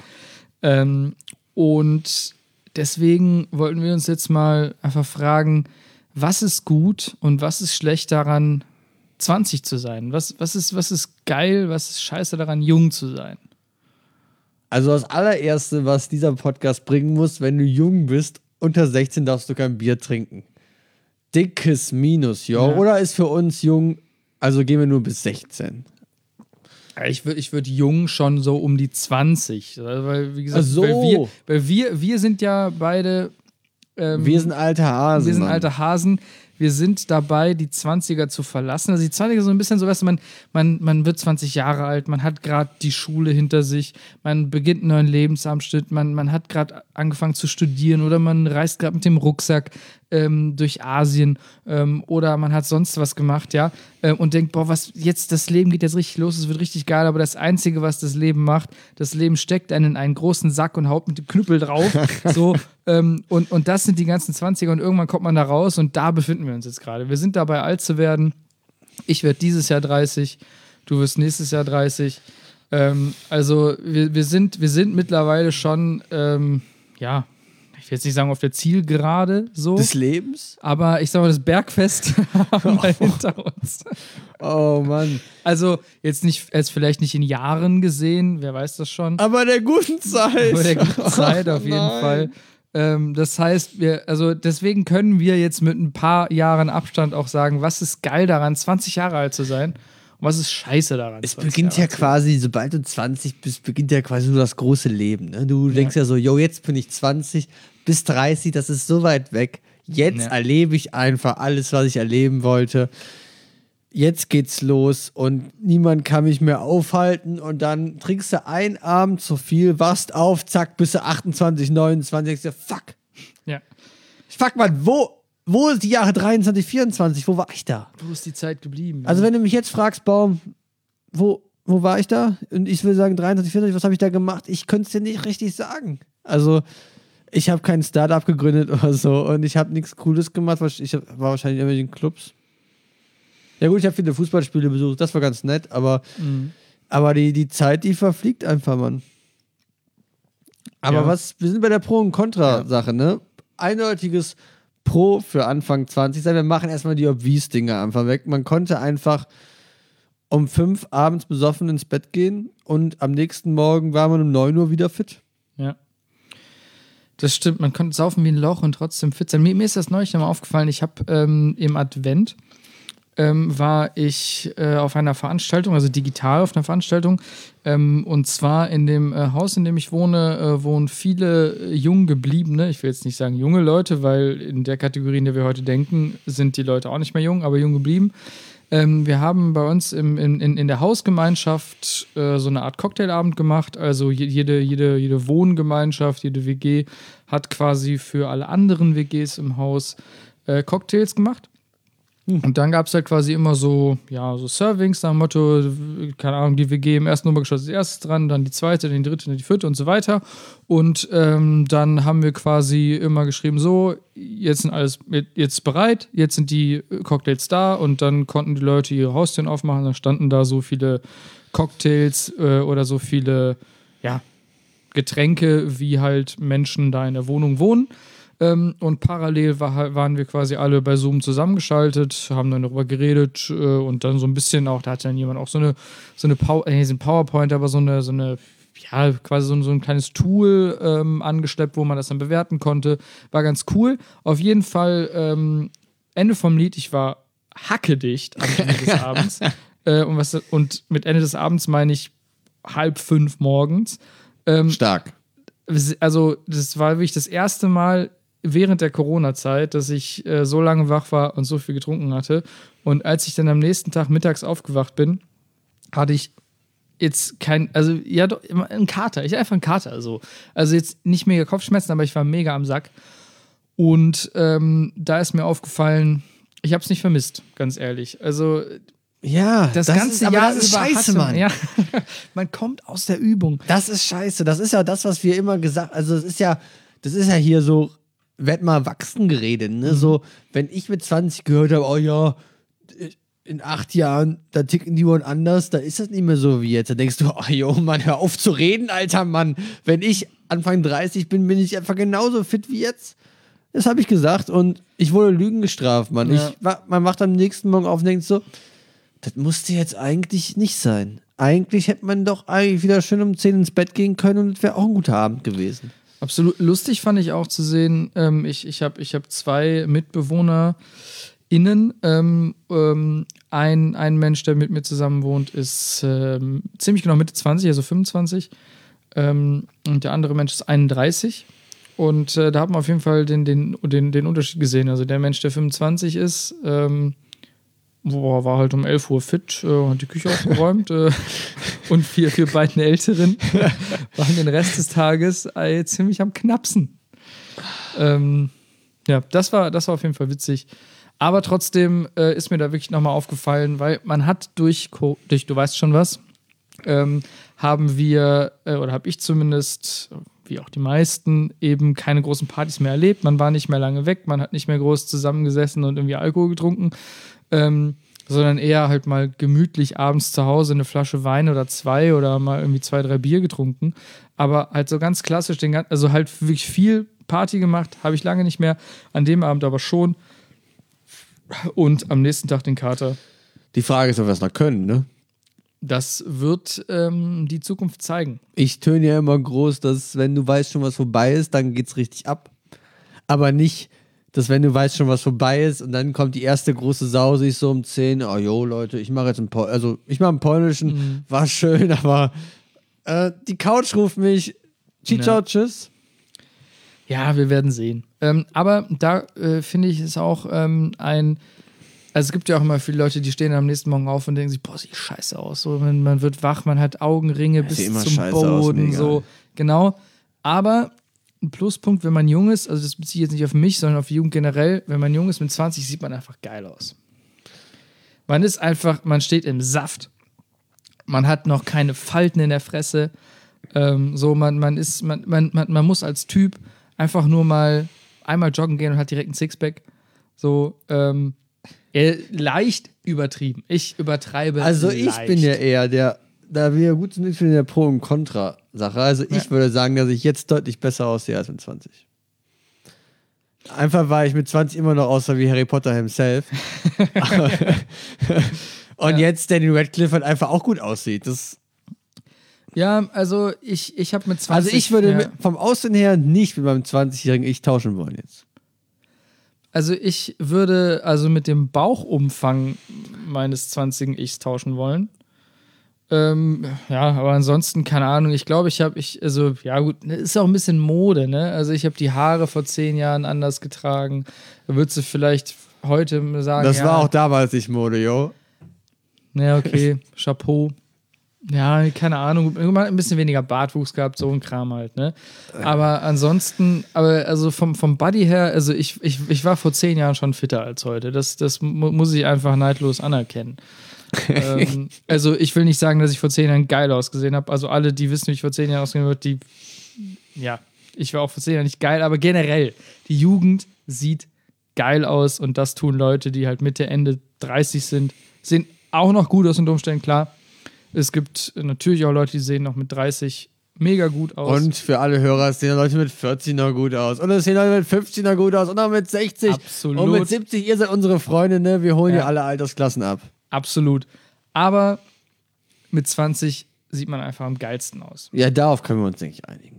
Und deswegen wollten wir uns jetzt mal einfach fragen, was ist gut und was ist schlecht daran, 20 zu sein? Was ist geil, was ist scheiße daran, jung zu sein? Also das allererste, was dieser Podcast bringen muss, wenn du jung bist, unter 16 darfst du kein Bier trinken. Dickes Minus, ja. Oder ist für uns jung, also gehen wir nur bis 16. Ich würd jung schon so um die 20. Weil, wie gesagt, weil wir sind ja beide. Wir sind alte Hasen. Wir sind dabei, die 20er zu verlassen. Also die 20er so ein bisschen so, weißt du, man wird 20 Jahre alt, man hat gerade die Schule hinter sich, man beginnt einen neuen Lebensabschnitt, man hat gerade angefangen zu studieren oder man reist gerade mit dem Rucksack durch Asien oder man hat sonst was gemacht, ja, und denkt, boah, das Leben geht jetzt richtig los, es wird richtig geil, aber das Einzige, was das Leben macht, das Leben steckt einen in einen großen Sack und haut mit dem Knüppel drauf, so, und das sind die ganzen 20er und irgendwann kommt man da raus und da befinden wir uns jetzt gerade. Wir sind dabei, alt zu werden. Ich werde dieses Jahr 30, du wirst nächstes Jahr 30. Also wir sind mittlerweile schon, ich will jetzt nicht sagen auf der Zielgerade so. Des Lebens? Aber ich sag mal, das Bergfest haben wir hinter uns. Oh Mann. Also jetzt vielleicht nicht in Jahren gesehen, wer weiß das schon. Aber der guten Zeit. Aber der guten Zeit auf jeden Nein. Fall. Das heißt, deswegen können wir jetzt mit ein paar Jahren Abstand auch sagen, was ist geil daran, 20 Jahre alt zu sein und was ist scheiße daran. Es beginnt ja quasi, sobald du 20 bist, beginnt ja quasi nur das große Leben. Ne? Du denkst ja so, jetzt bin ich 20, bis 30, das ist so weit weg. Jetzt erlebe ich einfach alles, was ich erleben wollte. Jetzt geht's los und niemand kann mich mehr aufhalten und dann trinkst du einen Abend zu viel, wachst auf, zack, bist du 28, 29, denkst du, fuck. Ja. Fuck, Mann, wo ist die Jahre 23, 24, wo war ich da? Wo ist die Zeit geblieben? Also wenn du mich jetzt fragst, Baum, wo war ich da? Und ich will sagen 23, 24, was habe ich da gemacht? Ich könnte es dir nicht richtig sagen. Also ich habe kein Startup gegründet oder so und ich habe nichts Cooles gemacht. Ich war wahrscheinlich in irgendwelchen Clubs. Ja gut, ich habe viele Fußballspiele besucht, das war ganz nett, aber die Zeit, die verfliegt einfach, Mann. Aber wir sind bei der Pro- und Contra-Sache, ne? Eindeutiges Pro für Anfang 20 sein. Wir machen erstmal die Obvious-Dinge einfach weg. Man konnte einfach um 5 abends besoffen ins Bett gehen und am nächsten Morgen war man um 9 Uhr wieder fit. Ja. Das stimmt, man konnte saufen wie ein Loch und trotzdem fit sein. Mir ist das neulich nochmal aufgefallen, ich habe im Advent war ich auf einer Veranstaltung, also digital auf einer Veranstaltung, und zwar in dem Haus, in dem ich wohne, wohnen viele jung gebliebene, ich will jetzt nicht sagen junge Leute, weil in der Kategorie, in der wir heute denken, sind die Leute auch nicht mehr jung, aber jung geblieben. Wir haben bei uns in der Hausgemeinschaft so eine Art Cocktailabend gemacht, also jede Wohngemeinschaft, jede WG hat quasi für alle anderen WGs im Haus Cocktails gemacht. Und dann gab es halt quasi immer so Servings nach dem Motto, keine Ahnung, die WG im ersten Obergeschoss ist erstes dran, dann die zweite, dann die dritte, dann die vierte und so weiter. Und dann haben wir quasi immer geschrieben, so, jetzt ist bereit, jetzt sind die Cocktails da und dann konnten die Leute ihre Haustüren aufmachen, da standen da so viele Cocktails oder so viele, Getränke, wie halt Menschen da in der Wohnung wohnen. Und parallel waren wir quasi alle bei Zoom zusammengeschaltet, haben dann darüber geredet und dann so ein bisschen auch, da hat dann jemand auch so eine PowerPoint, aber quasi so ein kleines Tool angeschleppt, wo man das dann bewerten konnte. War ganz cool. Auf jeden Fall Ende vom Lied, ich war hackedicht am Ende des Abends. Und mit Ende des Abends meine ich 4:30 morgens. Stark. Also das war wirklich das erste Mal während der Corona-Zeit, dass ich so lange wach war und so viel getrunken hatte. Und als ich dann am nächsten Tag mittags aufgewacht bin, hatte ich jetzt einen Kater. Ich hatte einfach einen Kater. Also jetzt nicht mega Kopfschmerzen, aber ich war mega am Sack. Und da ist mir aufgefallen, ich habe es nicht vermisst, ganz ehrlich. Also ja, das ganze Jahr das ist über scheiße, Mann. Ja, man kommt aus der Übung. Das ist scheiße. Das ist ja das, was wir immer gesagt haben. Also, das ist ja hier so, werd mal wachsen geredet. Ne? So, wenn ich mit 20 gehört habe, oh ja, in 8 Jahren, da ticken die Uhren anders, da ist das nicht mehr so wie jetzt. Da denkst du, oh jo, Mann, hör auf zu reden, alter Mann. Wenn ich Anfang 30 bin, bin ich einfach genauso fit wie jetzt. Das habe ich gesagt und ich wurde Lügen gestraft, Mann. Ja. Man macht am nächsten Morgen auf und denkt so, das musste jetzt eigentlich nicht sein. Eigentlich hätte man doch eigentlich wieder schön um 10 ins Bett gehen können und es wäre auch ein guter Abend gewesen. Absolut. Lustig fand ich auch zu sehen, ich hab 2 MitbewohnerInnen. Ein Mensch, der mit mir zusammen wohnt, ist ziemlich genau Mitte 20, also 25. Und der andere Mensch ist 31. Und da hat man auf jeden Fall den Unterschied gesehen. Also der Mensch, der 25 ist, war halt um 11 Uhr fit, hat die Küche aufgeräumt und für beiden Älteren waren den Rest des Tages ziemlich am Knapsen. Das war auf jeden Fall witzig. Aber trotzdem ist mir da wirklich nochmal aufgefallen, weil man hat durch du weißt schon was, haben wir, oder habe ich zumindest, wie auch die meisten, eben keine großen Partys mehr erlebt. Man war nicht mehr lange weg, man hat nicht mehr groß zusammengesessen und irgendwie Alkohol getrunken, sondern eher halt mal gemütlich abends zu Hause eine Flasche Wein oder 2 oder mal irgendwie 2, 3 Bier getrunken. Aber halt so ganz klassisch, also halt wirklich viel Party gemacht, habe ich lange nicht mehr. An dem Abend aber schon. Und am nächsten Tag den Kater. Die Frage ist, ob wir es noch können, ne? Das wird die Zukunft zeigen. Ich töne ja immer groß, dass wenn du weißt schon, was vorbei ist, dann geht's richtig ab. Aber nicht, dass wenn du weißt schon, was vorbei ist und dann kommt die erste große Sause, ich so um 10, oh jo, Leute, ich mache jetzt einen Polnischen, war schön, aber die Couch ruft mich, ciao, tschüss. Ja, wir werden sehen. Aber da finde ich es auch also es gibt ja auch immer viele Leute, die stehen am nächsten Morgen auf und denken sich, boah, sieht scheiße aus. So, man wird wach, man hat Augenringe bis zum Boden. So, genau. Aber ein Pluspunkt, wenn man jung ist, also das beziehe ich jetzt nicht auf mich, sondern auf die Jugend generell, wenn man jung ist mit 20, sieht man einfach geil aus. Man ist einfach, man steht im Saft. Man hat noch keine Falten in der Fresse. Man muss als Typ einfach nur mal einmal joggen gehen und hat direkt ein Sixpack. So, leicht übertrieben. Ich übertreibe Also leicht. Ich bin ja eher da wir gut sind, ich bin in der Pro- und Contra-Sache. Also ich würde sagen, dass ich jetzt deutlich besser aussehe als mit 20. Einfach weil ich mit 20 immer noch aussah wie Harry Potter himself. Und jetzt Daniel Radcliffe halt einfach auch gut aussieht. Ja, also ich habe mit 20... Also ich würde vom Aussehen her nicht mit meinem 20-jährigen Ich tauschen wollen jetzt. Also ich würde mit dem Bauchumfang meines 20-jährigen Ichs tauschen wollen. Aber ansonsten, keine Ahnung, ich glaube, ja gut, ist auch ein bisschen Mode, ne? Also ich habe die Haare vor 10 Jahren anders getragen. Da würdest du vielleicht heute sagen, das war auch damals nicht Mode, jo. Ja, okay, Chapeau. Ja, keine Ahnung, irgendwann ein bisschen weniger Bartwuchs gehabt, so ein Kram halt, ne? Aber ansonsten, also vom Body her, also ich war vor 10 Jahren schon fitter als heute. Das muss ich einfach neidlos anerkennen. Also ich will nicht sagen, dass ich vor 10 Jahren geil ausgesehen habe. Also alle, die wissen, wie ich vor 10 Jahren ausgesehen habe, ich war auch vor 10 Jahren nicht geil, aber generell, die Jugend sieht geil aus und das tun Leute, die halt Mitte, Ende 30 sind, sehen auch noch gut aus unter Umständen, klar. Es gibt natürlich auch Leute, die sehen noch mit 30 mega gut aus. Und für alle Hörer sehen Leute mit 40 noch gut aus. Und es sehen Leute mit 50 noch gut aus. Und auch mit 60. Absolut. Und mit 70. Ihr seid unsere Freunde, ne? Wir holen ja alle Altersklassen ab. Absolut. Aber mit 20 sieht man einfach am geilsten aus. Ja, darauf können wir uns, denke ich, einigen.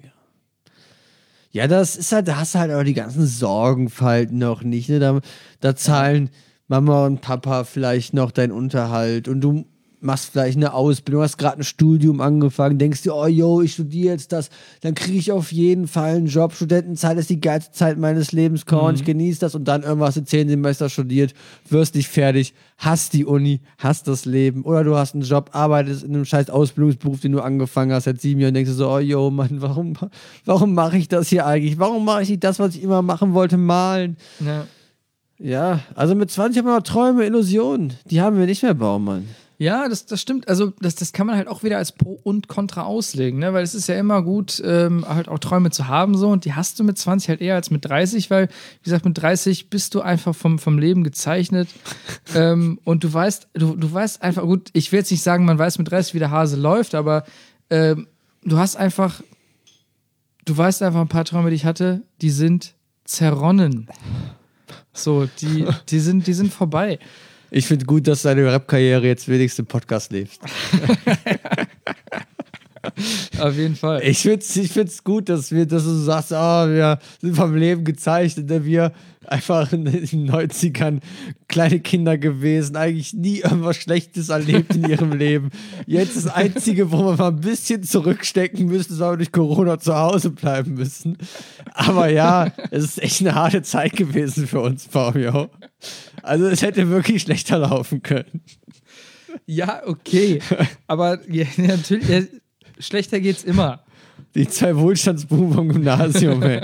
Ja, das ist halt, da hast du halt auch die ganzen Sorgenfalten noch nicht. Ne? Da zahlen Mama und Papa vielleicht noch deinen Unterhalt und du machst vielleicht eine Ausbildung, hast gerade ein Studium angefangen, denkst dir, oh yo, ich studiere jetzt das, dann kriege ich auf jeden Fall einen Job. Studentenzeit ist die geilste Zeit meines Lebens, komm, ich genieße das und dann irgendwas in 10 Semester studiert, wirst nicht fertig, hast die Uni, hast das Leben oder du hast einen Job, arbeitest in einem scheiß Ausbildungsberuf, den du angefangen hast seit 7 Jahren, denkst du so, oh yo, Mann, warum mache ich das hier eigentlich? Warum mache ich nicht das, was ich immer machen wollte, malen? Ja, also mit 20 haben wir noch Träume, Illusionen, die haben wir nicht mehr, Baumann. Ja, das stimmt. Also das kann man halt auch wieder als Pro und Contra auslegen, ne? Weil es ist ja immer gut, halt auch Träume zu haben so und die hast du mit 20 halt eher als mit 30, weil, wie gesagt, mit 30 bist du einfach vom Leben gezeichnet und du weißt einfach, gut, ich will jetzt nicht sagen, man weiß mit 30, wie der Hase läuft, aber du weißt einfach ein paar Träume, die ich hatte, die sind zerronnen. So, die sind vorbei. Ich finde gut, dass deine Rap-Karriere jetzt wenigstens im Podcast lebt. Auf jeden Fall. Ich find's gut, dass du sagst, wir sind vom Leben gezeichnet, denn wir einfach in den 90ern kleine Kinder gewesen, eigentlich nie irgendwas Schlechtes erlebt in ihrem Leben. Jetzt das Einzige, wo wir mal ein bisschen zurückstecken müssen, ist, weil wir durch Corona zu Hause bleiben müssen. Aber ja, es ist echt eine harte Zeit gewesen für uns, Fabian. Also es hätte wirklich schlechter laufen können. Ja, okay. Aber natürlich, schlechter geht's immer. Die 2 Wohlstandsbuben vom Gymnasium, ey.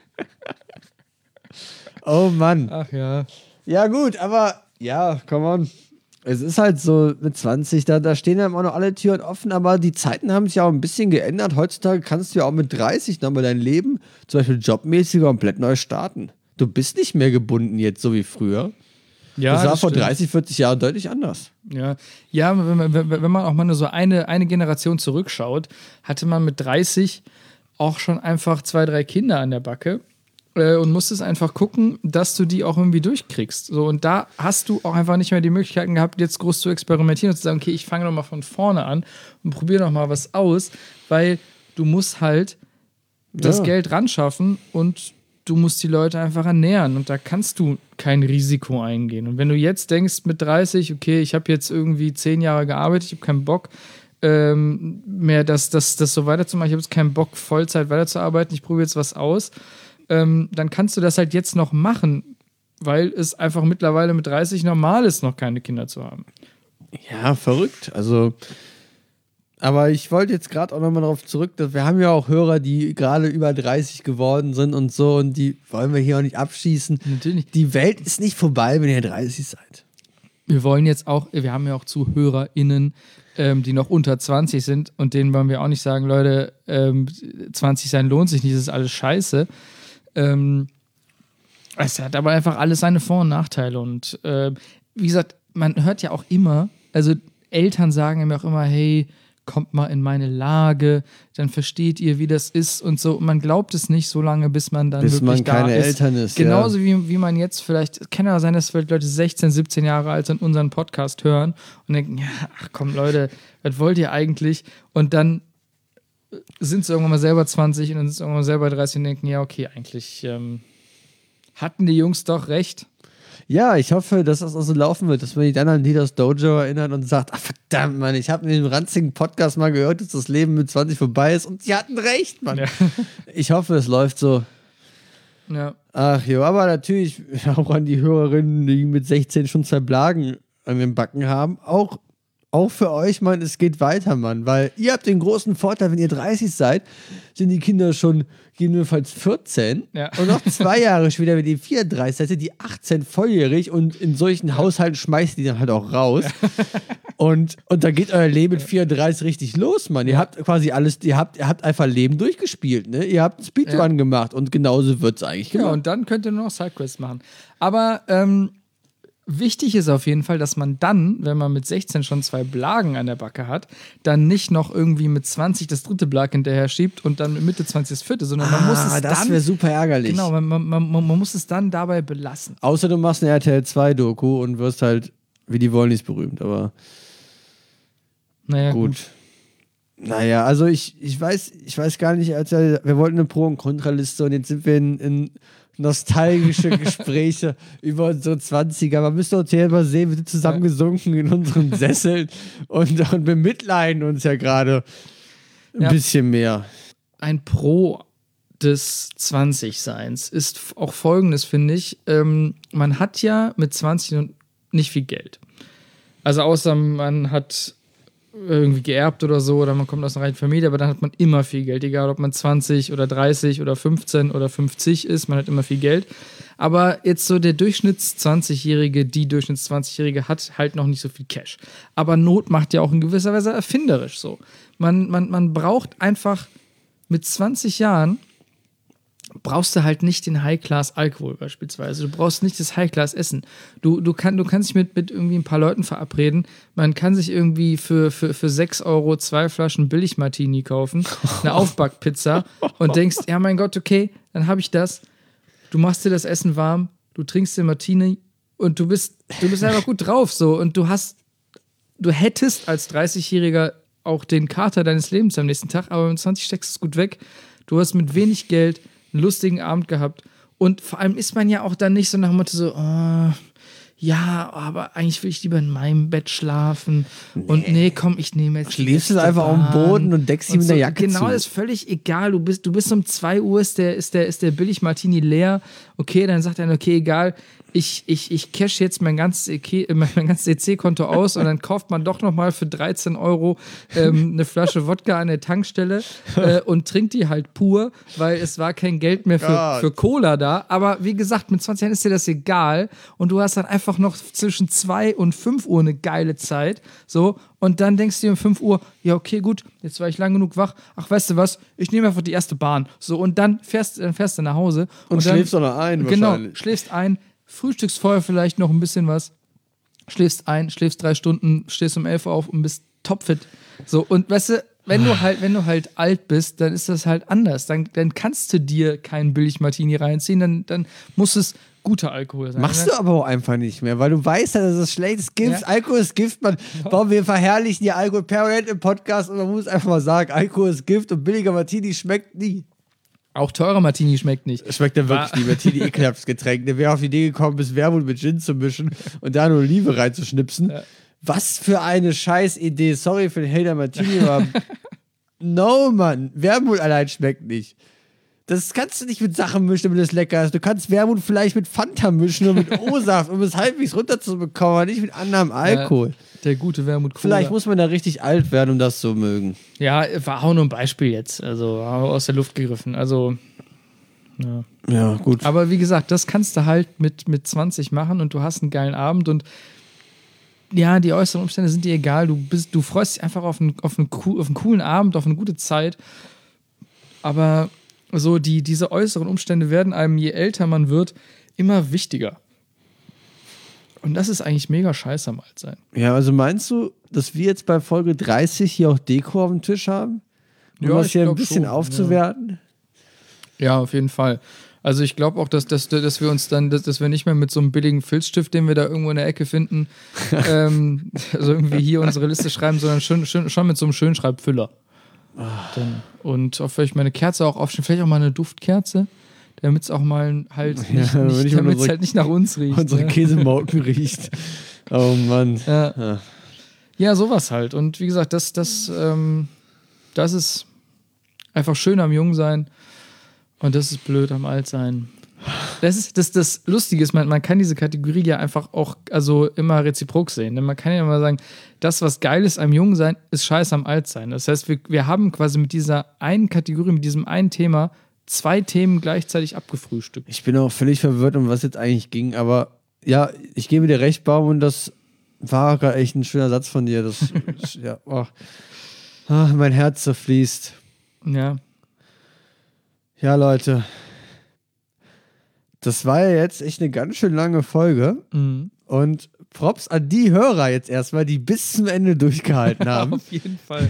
Oh Mann. Ach ja. Ja gut, aber ja, come on. Es ist halt so mit 20, da stehen ja immer noch alle Türen offen, aber die Zeiten haben sich ja auch ein bisschen geändert. Heutzutage kannst du ja auch mit 30 nochmal dein Leben, zum Beispiel jobmäßig, komplett neu starten. Du bist nicht mehr gebunden jetzt, so wie früher. Ja, das war vor stimmt. 30, 40 Jahren deutlich anders. Ja, wenn man auch mal nur so eine Generation zurückschaut, hatte man mit 30 auch schon einfach 2, 3 Kinder an der Backe. und musstest einfach gucken, dass du die auch irgendwie durchkriegst. So, und da hast du auch einfach nicht mehr die Möglichkeiten gehabt, jetzt groß zu experimentieren und zu sagen, okay, ich fange nochmal von vorne an und probiere nochmal was aus, weil du musst halt das Geld ran schaffen und du musst die Leute einfach ernähren und da kannst du kein Risiko eingehen. Und wenn du jetzt denkst mit 30, okay, ich habe jetzt irgendwie 10 Jahre gearbeitet, ich habe keinen Bock mehr das so weiterzumachen, ich habe jetzt keinen Bock, Vollzeit weiterzuarbeiten, ich probiere jetzt was aus, dann kannst du das halt jetzt noch machen, weil es einfach mittlerweile mit 30 normal ist, noch keine Kinder zu haben. Ja, verrückt. Also, aber ich wollte jetzt gerade auch nochmal darauf zurück, dass wir haben ja auch Hörer, die gerade über 30 geworden sind und so und die wollen wir hier auch nicht abschießen. Natürlich. Die Welt ist nicht vorbei, wenn ihr 30 seid. Wir wollen jetzt auch, wir haben ja auch ZuhörerInnen, die noch unter 20 sind und denen wollen wir auch nicht sagen, Leute, 20 sein lohnt sich nicht, das ist alles scheiße. Es hat aber einfach alles seine Vor- und Nachteile und wie gesagt, man hört ja auch immer, also Eltern sagen mir auch immer, hey, kommt mal in meine Lage, dann versteht ihr, wie das ist und so. Und man glaubt es nicht so lange, bis man dann bis wirklich man keine da ist. Eltern ist. Genauso wie man jetzt vielleicht, kann ja sein, dass vielleicht Leute 16, 17 Jahre alt sind, unseren Podcast hören und denken, ja, ach komm Leute, was wollt ihr eigentlich? Und dann sind sie irgendwann mal selber 20 und dann sind sie irgendwann mal selber 30 und denken, ja okay, eigentlich hatten die Jungs doch recht. Ja, ich hoffe, dass das auch so laufen wird, dass man sich dann an Leaders Dojo erinnert und sagt, ach verdammt, Mann, ich habe in dem ranzigen Podcast mal gehört, dass das Leben mit 20 vorbei ist und die hatten recht, Mann. Ja. Ich hoffe, es läuft so. Ja. Ach jo, aber natürlich auch an die Hörerinnen, die mit 16 schon 2 Blagen an den Backen haben, auch für euch, Mann, es geht weiter, Mann, weil ihr habt den großen Vorteil, wenn ihr 30 seid, sind die Kinder schon gegebenenfalls 14 und noch 2 Jahre später, wenn die 34 seid, sind die 18 volljährig und in solchen Haushalten schmeißt die dann halt auch raus. Und da geht euer Leben mit 34 richtig los, Mann. Ihr habt quasi alles, ihr habt einfach Leben durchgespielt, ne? Ihr habt Speedrun gemacht und genauso wird es eigentlich gemacht. Ja, und dann könnt ihr nur noch Sidequests machen. Aber wichtig ist auf jeden Fall, dass man dann, wenn man mit 16 schon 2 Blagen an der Backe hat, dann nicht noch irgendwie mit 20 das 3. Blag hinterher schiebt und dann mit Mitte 20 das 4., sondern man muss es das wäre super ärgerlich. Genau, man muss es dann dabei belassen. Außer du machst eine RTL 2 Doku und wirst halt wie die Wollnys berühmt, aber naja, gut. Naja, also ich weiß gar nicht, wir wollten eine Pro- und Kontraliste und jetzt sind wir in nostalgische Gespräche über unsere 20er. Man müsste uns hier mal sehen, wir sind zusammengesunken in unseren Sesseln und bemitleiden uns ja gerade ein bisschen mehr. Ein Pro des 20-Seins ist auch folgendes, finde ich. Man hat ja mit 20 nicht viel Geld. Also außer man hat irgendwie geerbt oder so, oder man kommt aus einer reichen Familie, aber dann hat man immer viel Geld, egal ob man 20 oder 30 oder 15 oder 50 ist, man hat immer viel Geld. Aber jetzt so der Durchschnitts-20-Jährige, die Durchschnitts-20-Jährige hat halt noch nicht so viel Cash. Aber Not macht ja auch in gewisser Weise erfinderisch so. Man braucht einfach mit 20 Jahren brauchst du halt nicht den High-Class-Alkohol beispielsweise. Du brauchst nicht das High-Class-Essen. Du kannst dich mit irgendwie ein paar Leuten verabreden. Man kann sich irgendwie für 6 Euro 2 Flaschen Billig-Martini kaufen, eine Aufbackpizza und denkst, ja mein Gott, okay, dann habe ich das. Du machst dir das Essen warm, du trinkst den Martini und du bist einfach gut drauf. So. Und du hättest als 30-Jähriger auch den Kater deines Lebens am nächsten Tag, aber mit 20 steckst du es gut weg. Du hast mit wenig Geld einen lustigen Abend gehabt. Und vor allem ist man ja auch dann nicht so nach dem Motto so, ja, aber eigentlich will ich lieber in meinem Bett schlafen. Und nee, komm, ich nehme jetzt. Schläfst du einfach auf dem Boden und deckst ihn mit der Jacke zu. Genau, ist völlig egal. Du bist um 2 Uhr, ist der Billig-Martini leer. Okay, dann sagt er, okay, egal. Ich cash jetzt mein ganzes EC-Konto aus und dann kauft man doch nochmal für 13 Euro eine Flasche Wodka an der Tankstelle und trinkt die halt pur, weil es war kein Geld mehr für Cola da. Aber wie gesagt, mit 20 Jahren ist dir das egal und du hast dann einfach noch zwischen 2 und 5 Uhr eine geile Zeit. So, und dann denkst du dir um 5 Uhr, ja, okay, gut, jetzt war ich lang genug wach. Ach, weißt du was? Ich nehme einfach die erste Bahn. So, und dann fährst du nach Hause. Und dann, schläfst du noch ein, wahrscheinlich. Genau, schläfst ein. Frühstückst vorher vielleicht noch ein bisschen was, schläfst 3 Stunden, stehst um 11 Uhr auf und bist topfit. So, und weißt du, wenn du halt alt bist, dann ist das halt anders. Dann kannst du dir keinen Billig-Martini reinziehen, dann muss es guter Alkohol sein. Machst du aber auch einfach nicht mehr, weil du weißt, dass es schlecht ist. Gift, ja. Alkohol ist Gift. Warum wir verherrlichen die Alkohol permanent im Podcast und man muss einfach mal sagen, Alkohol ist Gift und billiger Martini schmeckt nie. Auch teurer Martini schmeckt nicht. Schmeckt ja wirklich nie. Martini ekelhaftes Getränk. Der wäre auf die Idee gekommen, bis Wermut mit Gin zu mischen und da eine Olive reinzuschnipsen. Ja. Was für eine Scheißidee. Sorry für den Hater Martini, aber no, Mann. Wermut allein schmeckt nicht. Das kannst du nicht mit Sachen mischen, damit es lecker ist. Du kannst Wermut vielleicht mit Fanta mischen oder mit O-Saft, um es halbwegs runterzubekommen, aber nicht mit anderem Alkohol. Ja, der gute Wermut-Cola. Vielleicht muss man da richtig alt werden, um das zu mögen. Ja, war auch nur ein Beispiel jetzt. Also aus der Luft gegriffen. Also, ja, gut. Aber wie gesagt, das kannst du halt mit 20 machen und du hast einen geilen Abend und ja, die äußeren Umstände sind dir egal. Du freust dich einfach auf einen coolen Abend, auf eine gute Zeit. Aber so diese äußeren Umstände werden einem, je älter man wird, immer wichtiger. Und das ist eigentlich mega scheiße am Altsein. Ja, also meinst du, dass wir jetzt bei Folge 30 hier auch Deko auf dem Tisch haben? Um das hier ein bisschen aufzuwerten? Ja, auf jeden Fall. Also ich glaube auch, dass wir uns dann, dass wir nicht mehr mit so einem billigen Filzstift, den wir da irgendwo in der Ecke finden, also irgendwie hier unsere Liste schreiben, sondern schon mit so einem Schönschreibfüller. Und auch vielleicht mal eine Kerze auch aufstellen, vielleicht auch mal eine Duftkerze, damit es auch mal halt nicht nach uns riecht. Unsere Käsemauken riecht. Oh Mann. Ja, sowas halt. Und wie gesagt, das ist einfach schön am Jungsein. Und das ist blöd am Altsein. Das Lustige ist, man kann diese Kategorie ja einfach auch immer reziprok sehen. Man kann ja immer sagen, das, was geil ist am Jungsein, ist scheiße am Altsein. Das heißt, wir haben quasi mit dieser einen Kategorie, mit diesem einen Thema, 2 Themen gleichzeitig abgefrühstückt. Ich bin auch völlig verwirrt, um was jetzt eigentlich ging. Aber ja, ich gebe dir recht, Baum, und das war gerade echt ein schöner Satz von dir. Das, ja, mein Herz zerfließt. Ja. Ja, Leute, das war ja jetzt echt eine ganz schön lange Folge. Mhm. Und Props an die Hörer jetzt erstmal, die bis zum Ende durchgehalten haben. Auf jeden Fall.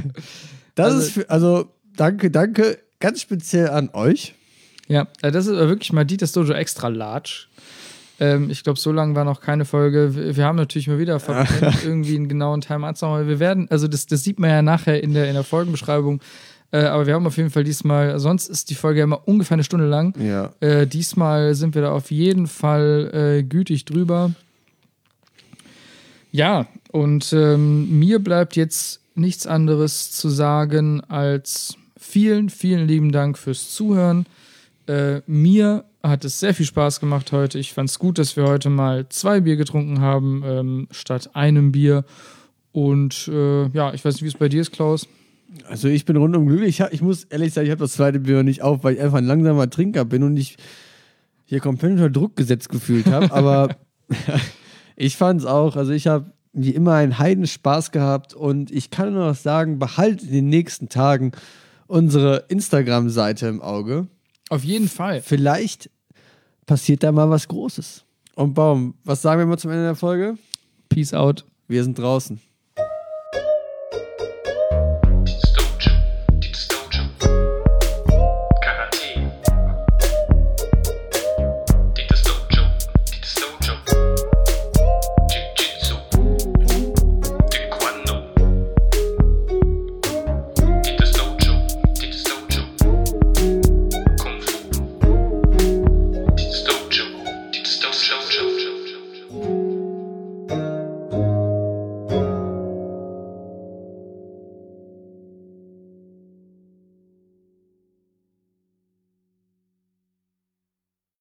Danke, ganz speziell an euch. Ja, das ist wirklich mal Dieters Dojo extra large. Ich glaube, so lange war noch keine Folge. Wir haben natürlich mal wieder verpennt, irgendwie einen genauen Timeout zu machen. Wir werden, also das sieht man ja nachher in der Folgenbeschreibung. Aber wir haben auf jeden Fall diesmal, sonst ist die Folge ja immer ungefähr eine Stunde lang. Ja. Diesmal sind wir da auf jeden Fall gütig drüber. Ja, und mir bleibt jetzt nichts anderes zu sagen als vielen, vielen lieben Dank fürs Zuhören. Mir hat es sehr viel Spaß gemacht heute. Ich fand es gut, dass wir heute mal 2 Bier getrunken haben, statt einem Bier. Und ja, ich weiß nicht, wie es bei dir ist, Klaus. Also ich bin rundum glücklich. Ich muss ehrlich sagen, ich habe das zweite Bier nicht auf, weil ich einfach ein langsamer Trinker bin und ich hier komplett unter Druck gesetzt gefühlt habe. Aber ich fand es auch, also ich habe wie immer einen Heidenspaß gehabt und ich kann nur noch sagen, behaltet in den nächsten Tagen unsere Instagram-Seite im Auge. Auf jeden Fall. Vielleicht passiert da mal was Großes. Und Baum, was sagen wir mal zum Ende der Folge? Peace out. Wir sind draußen.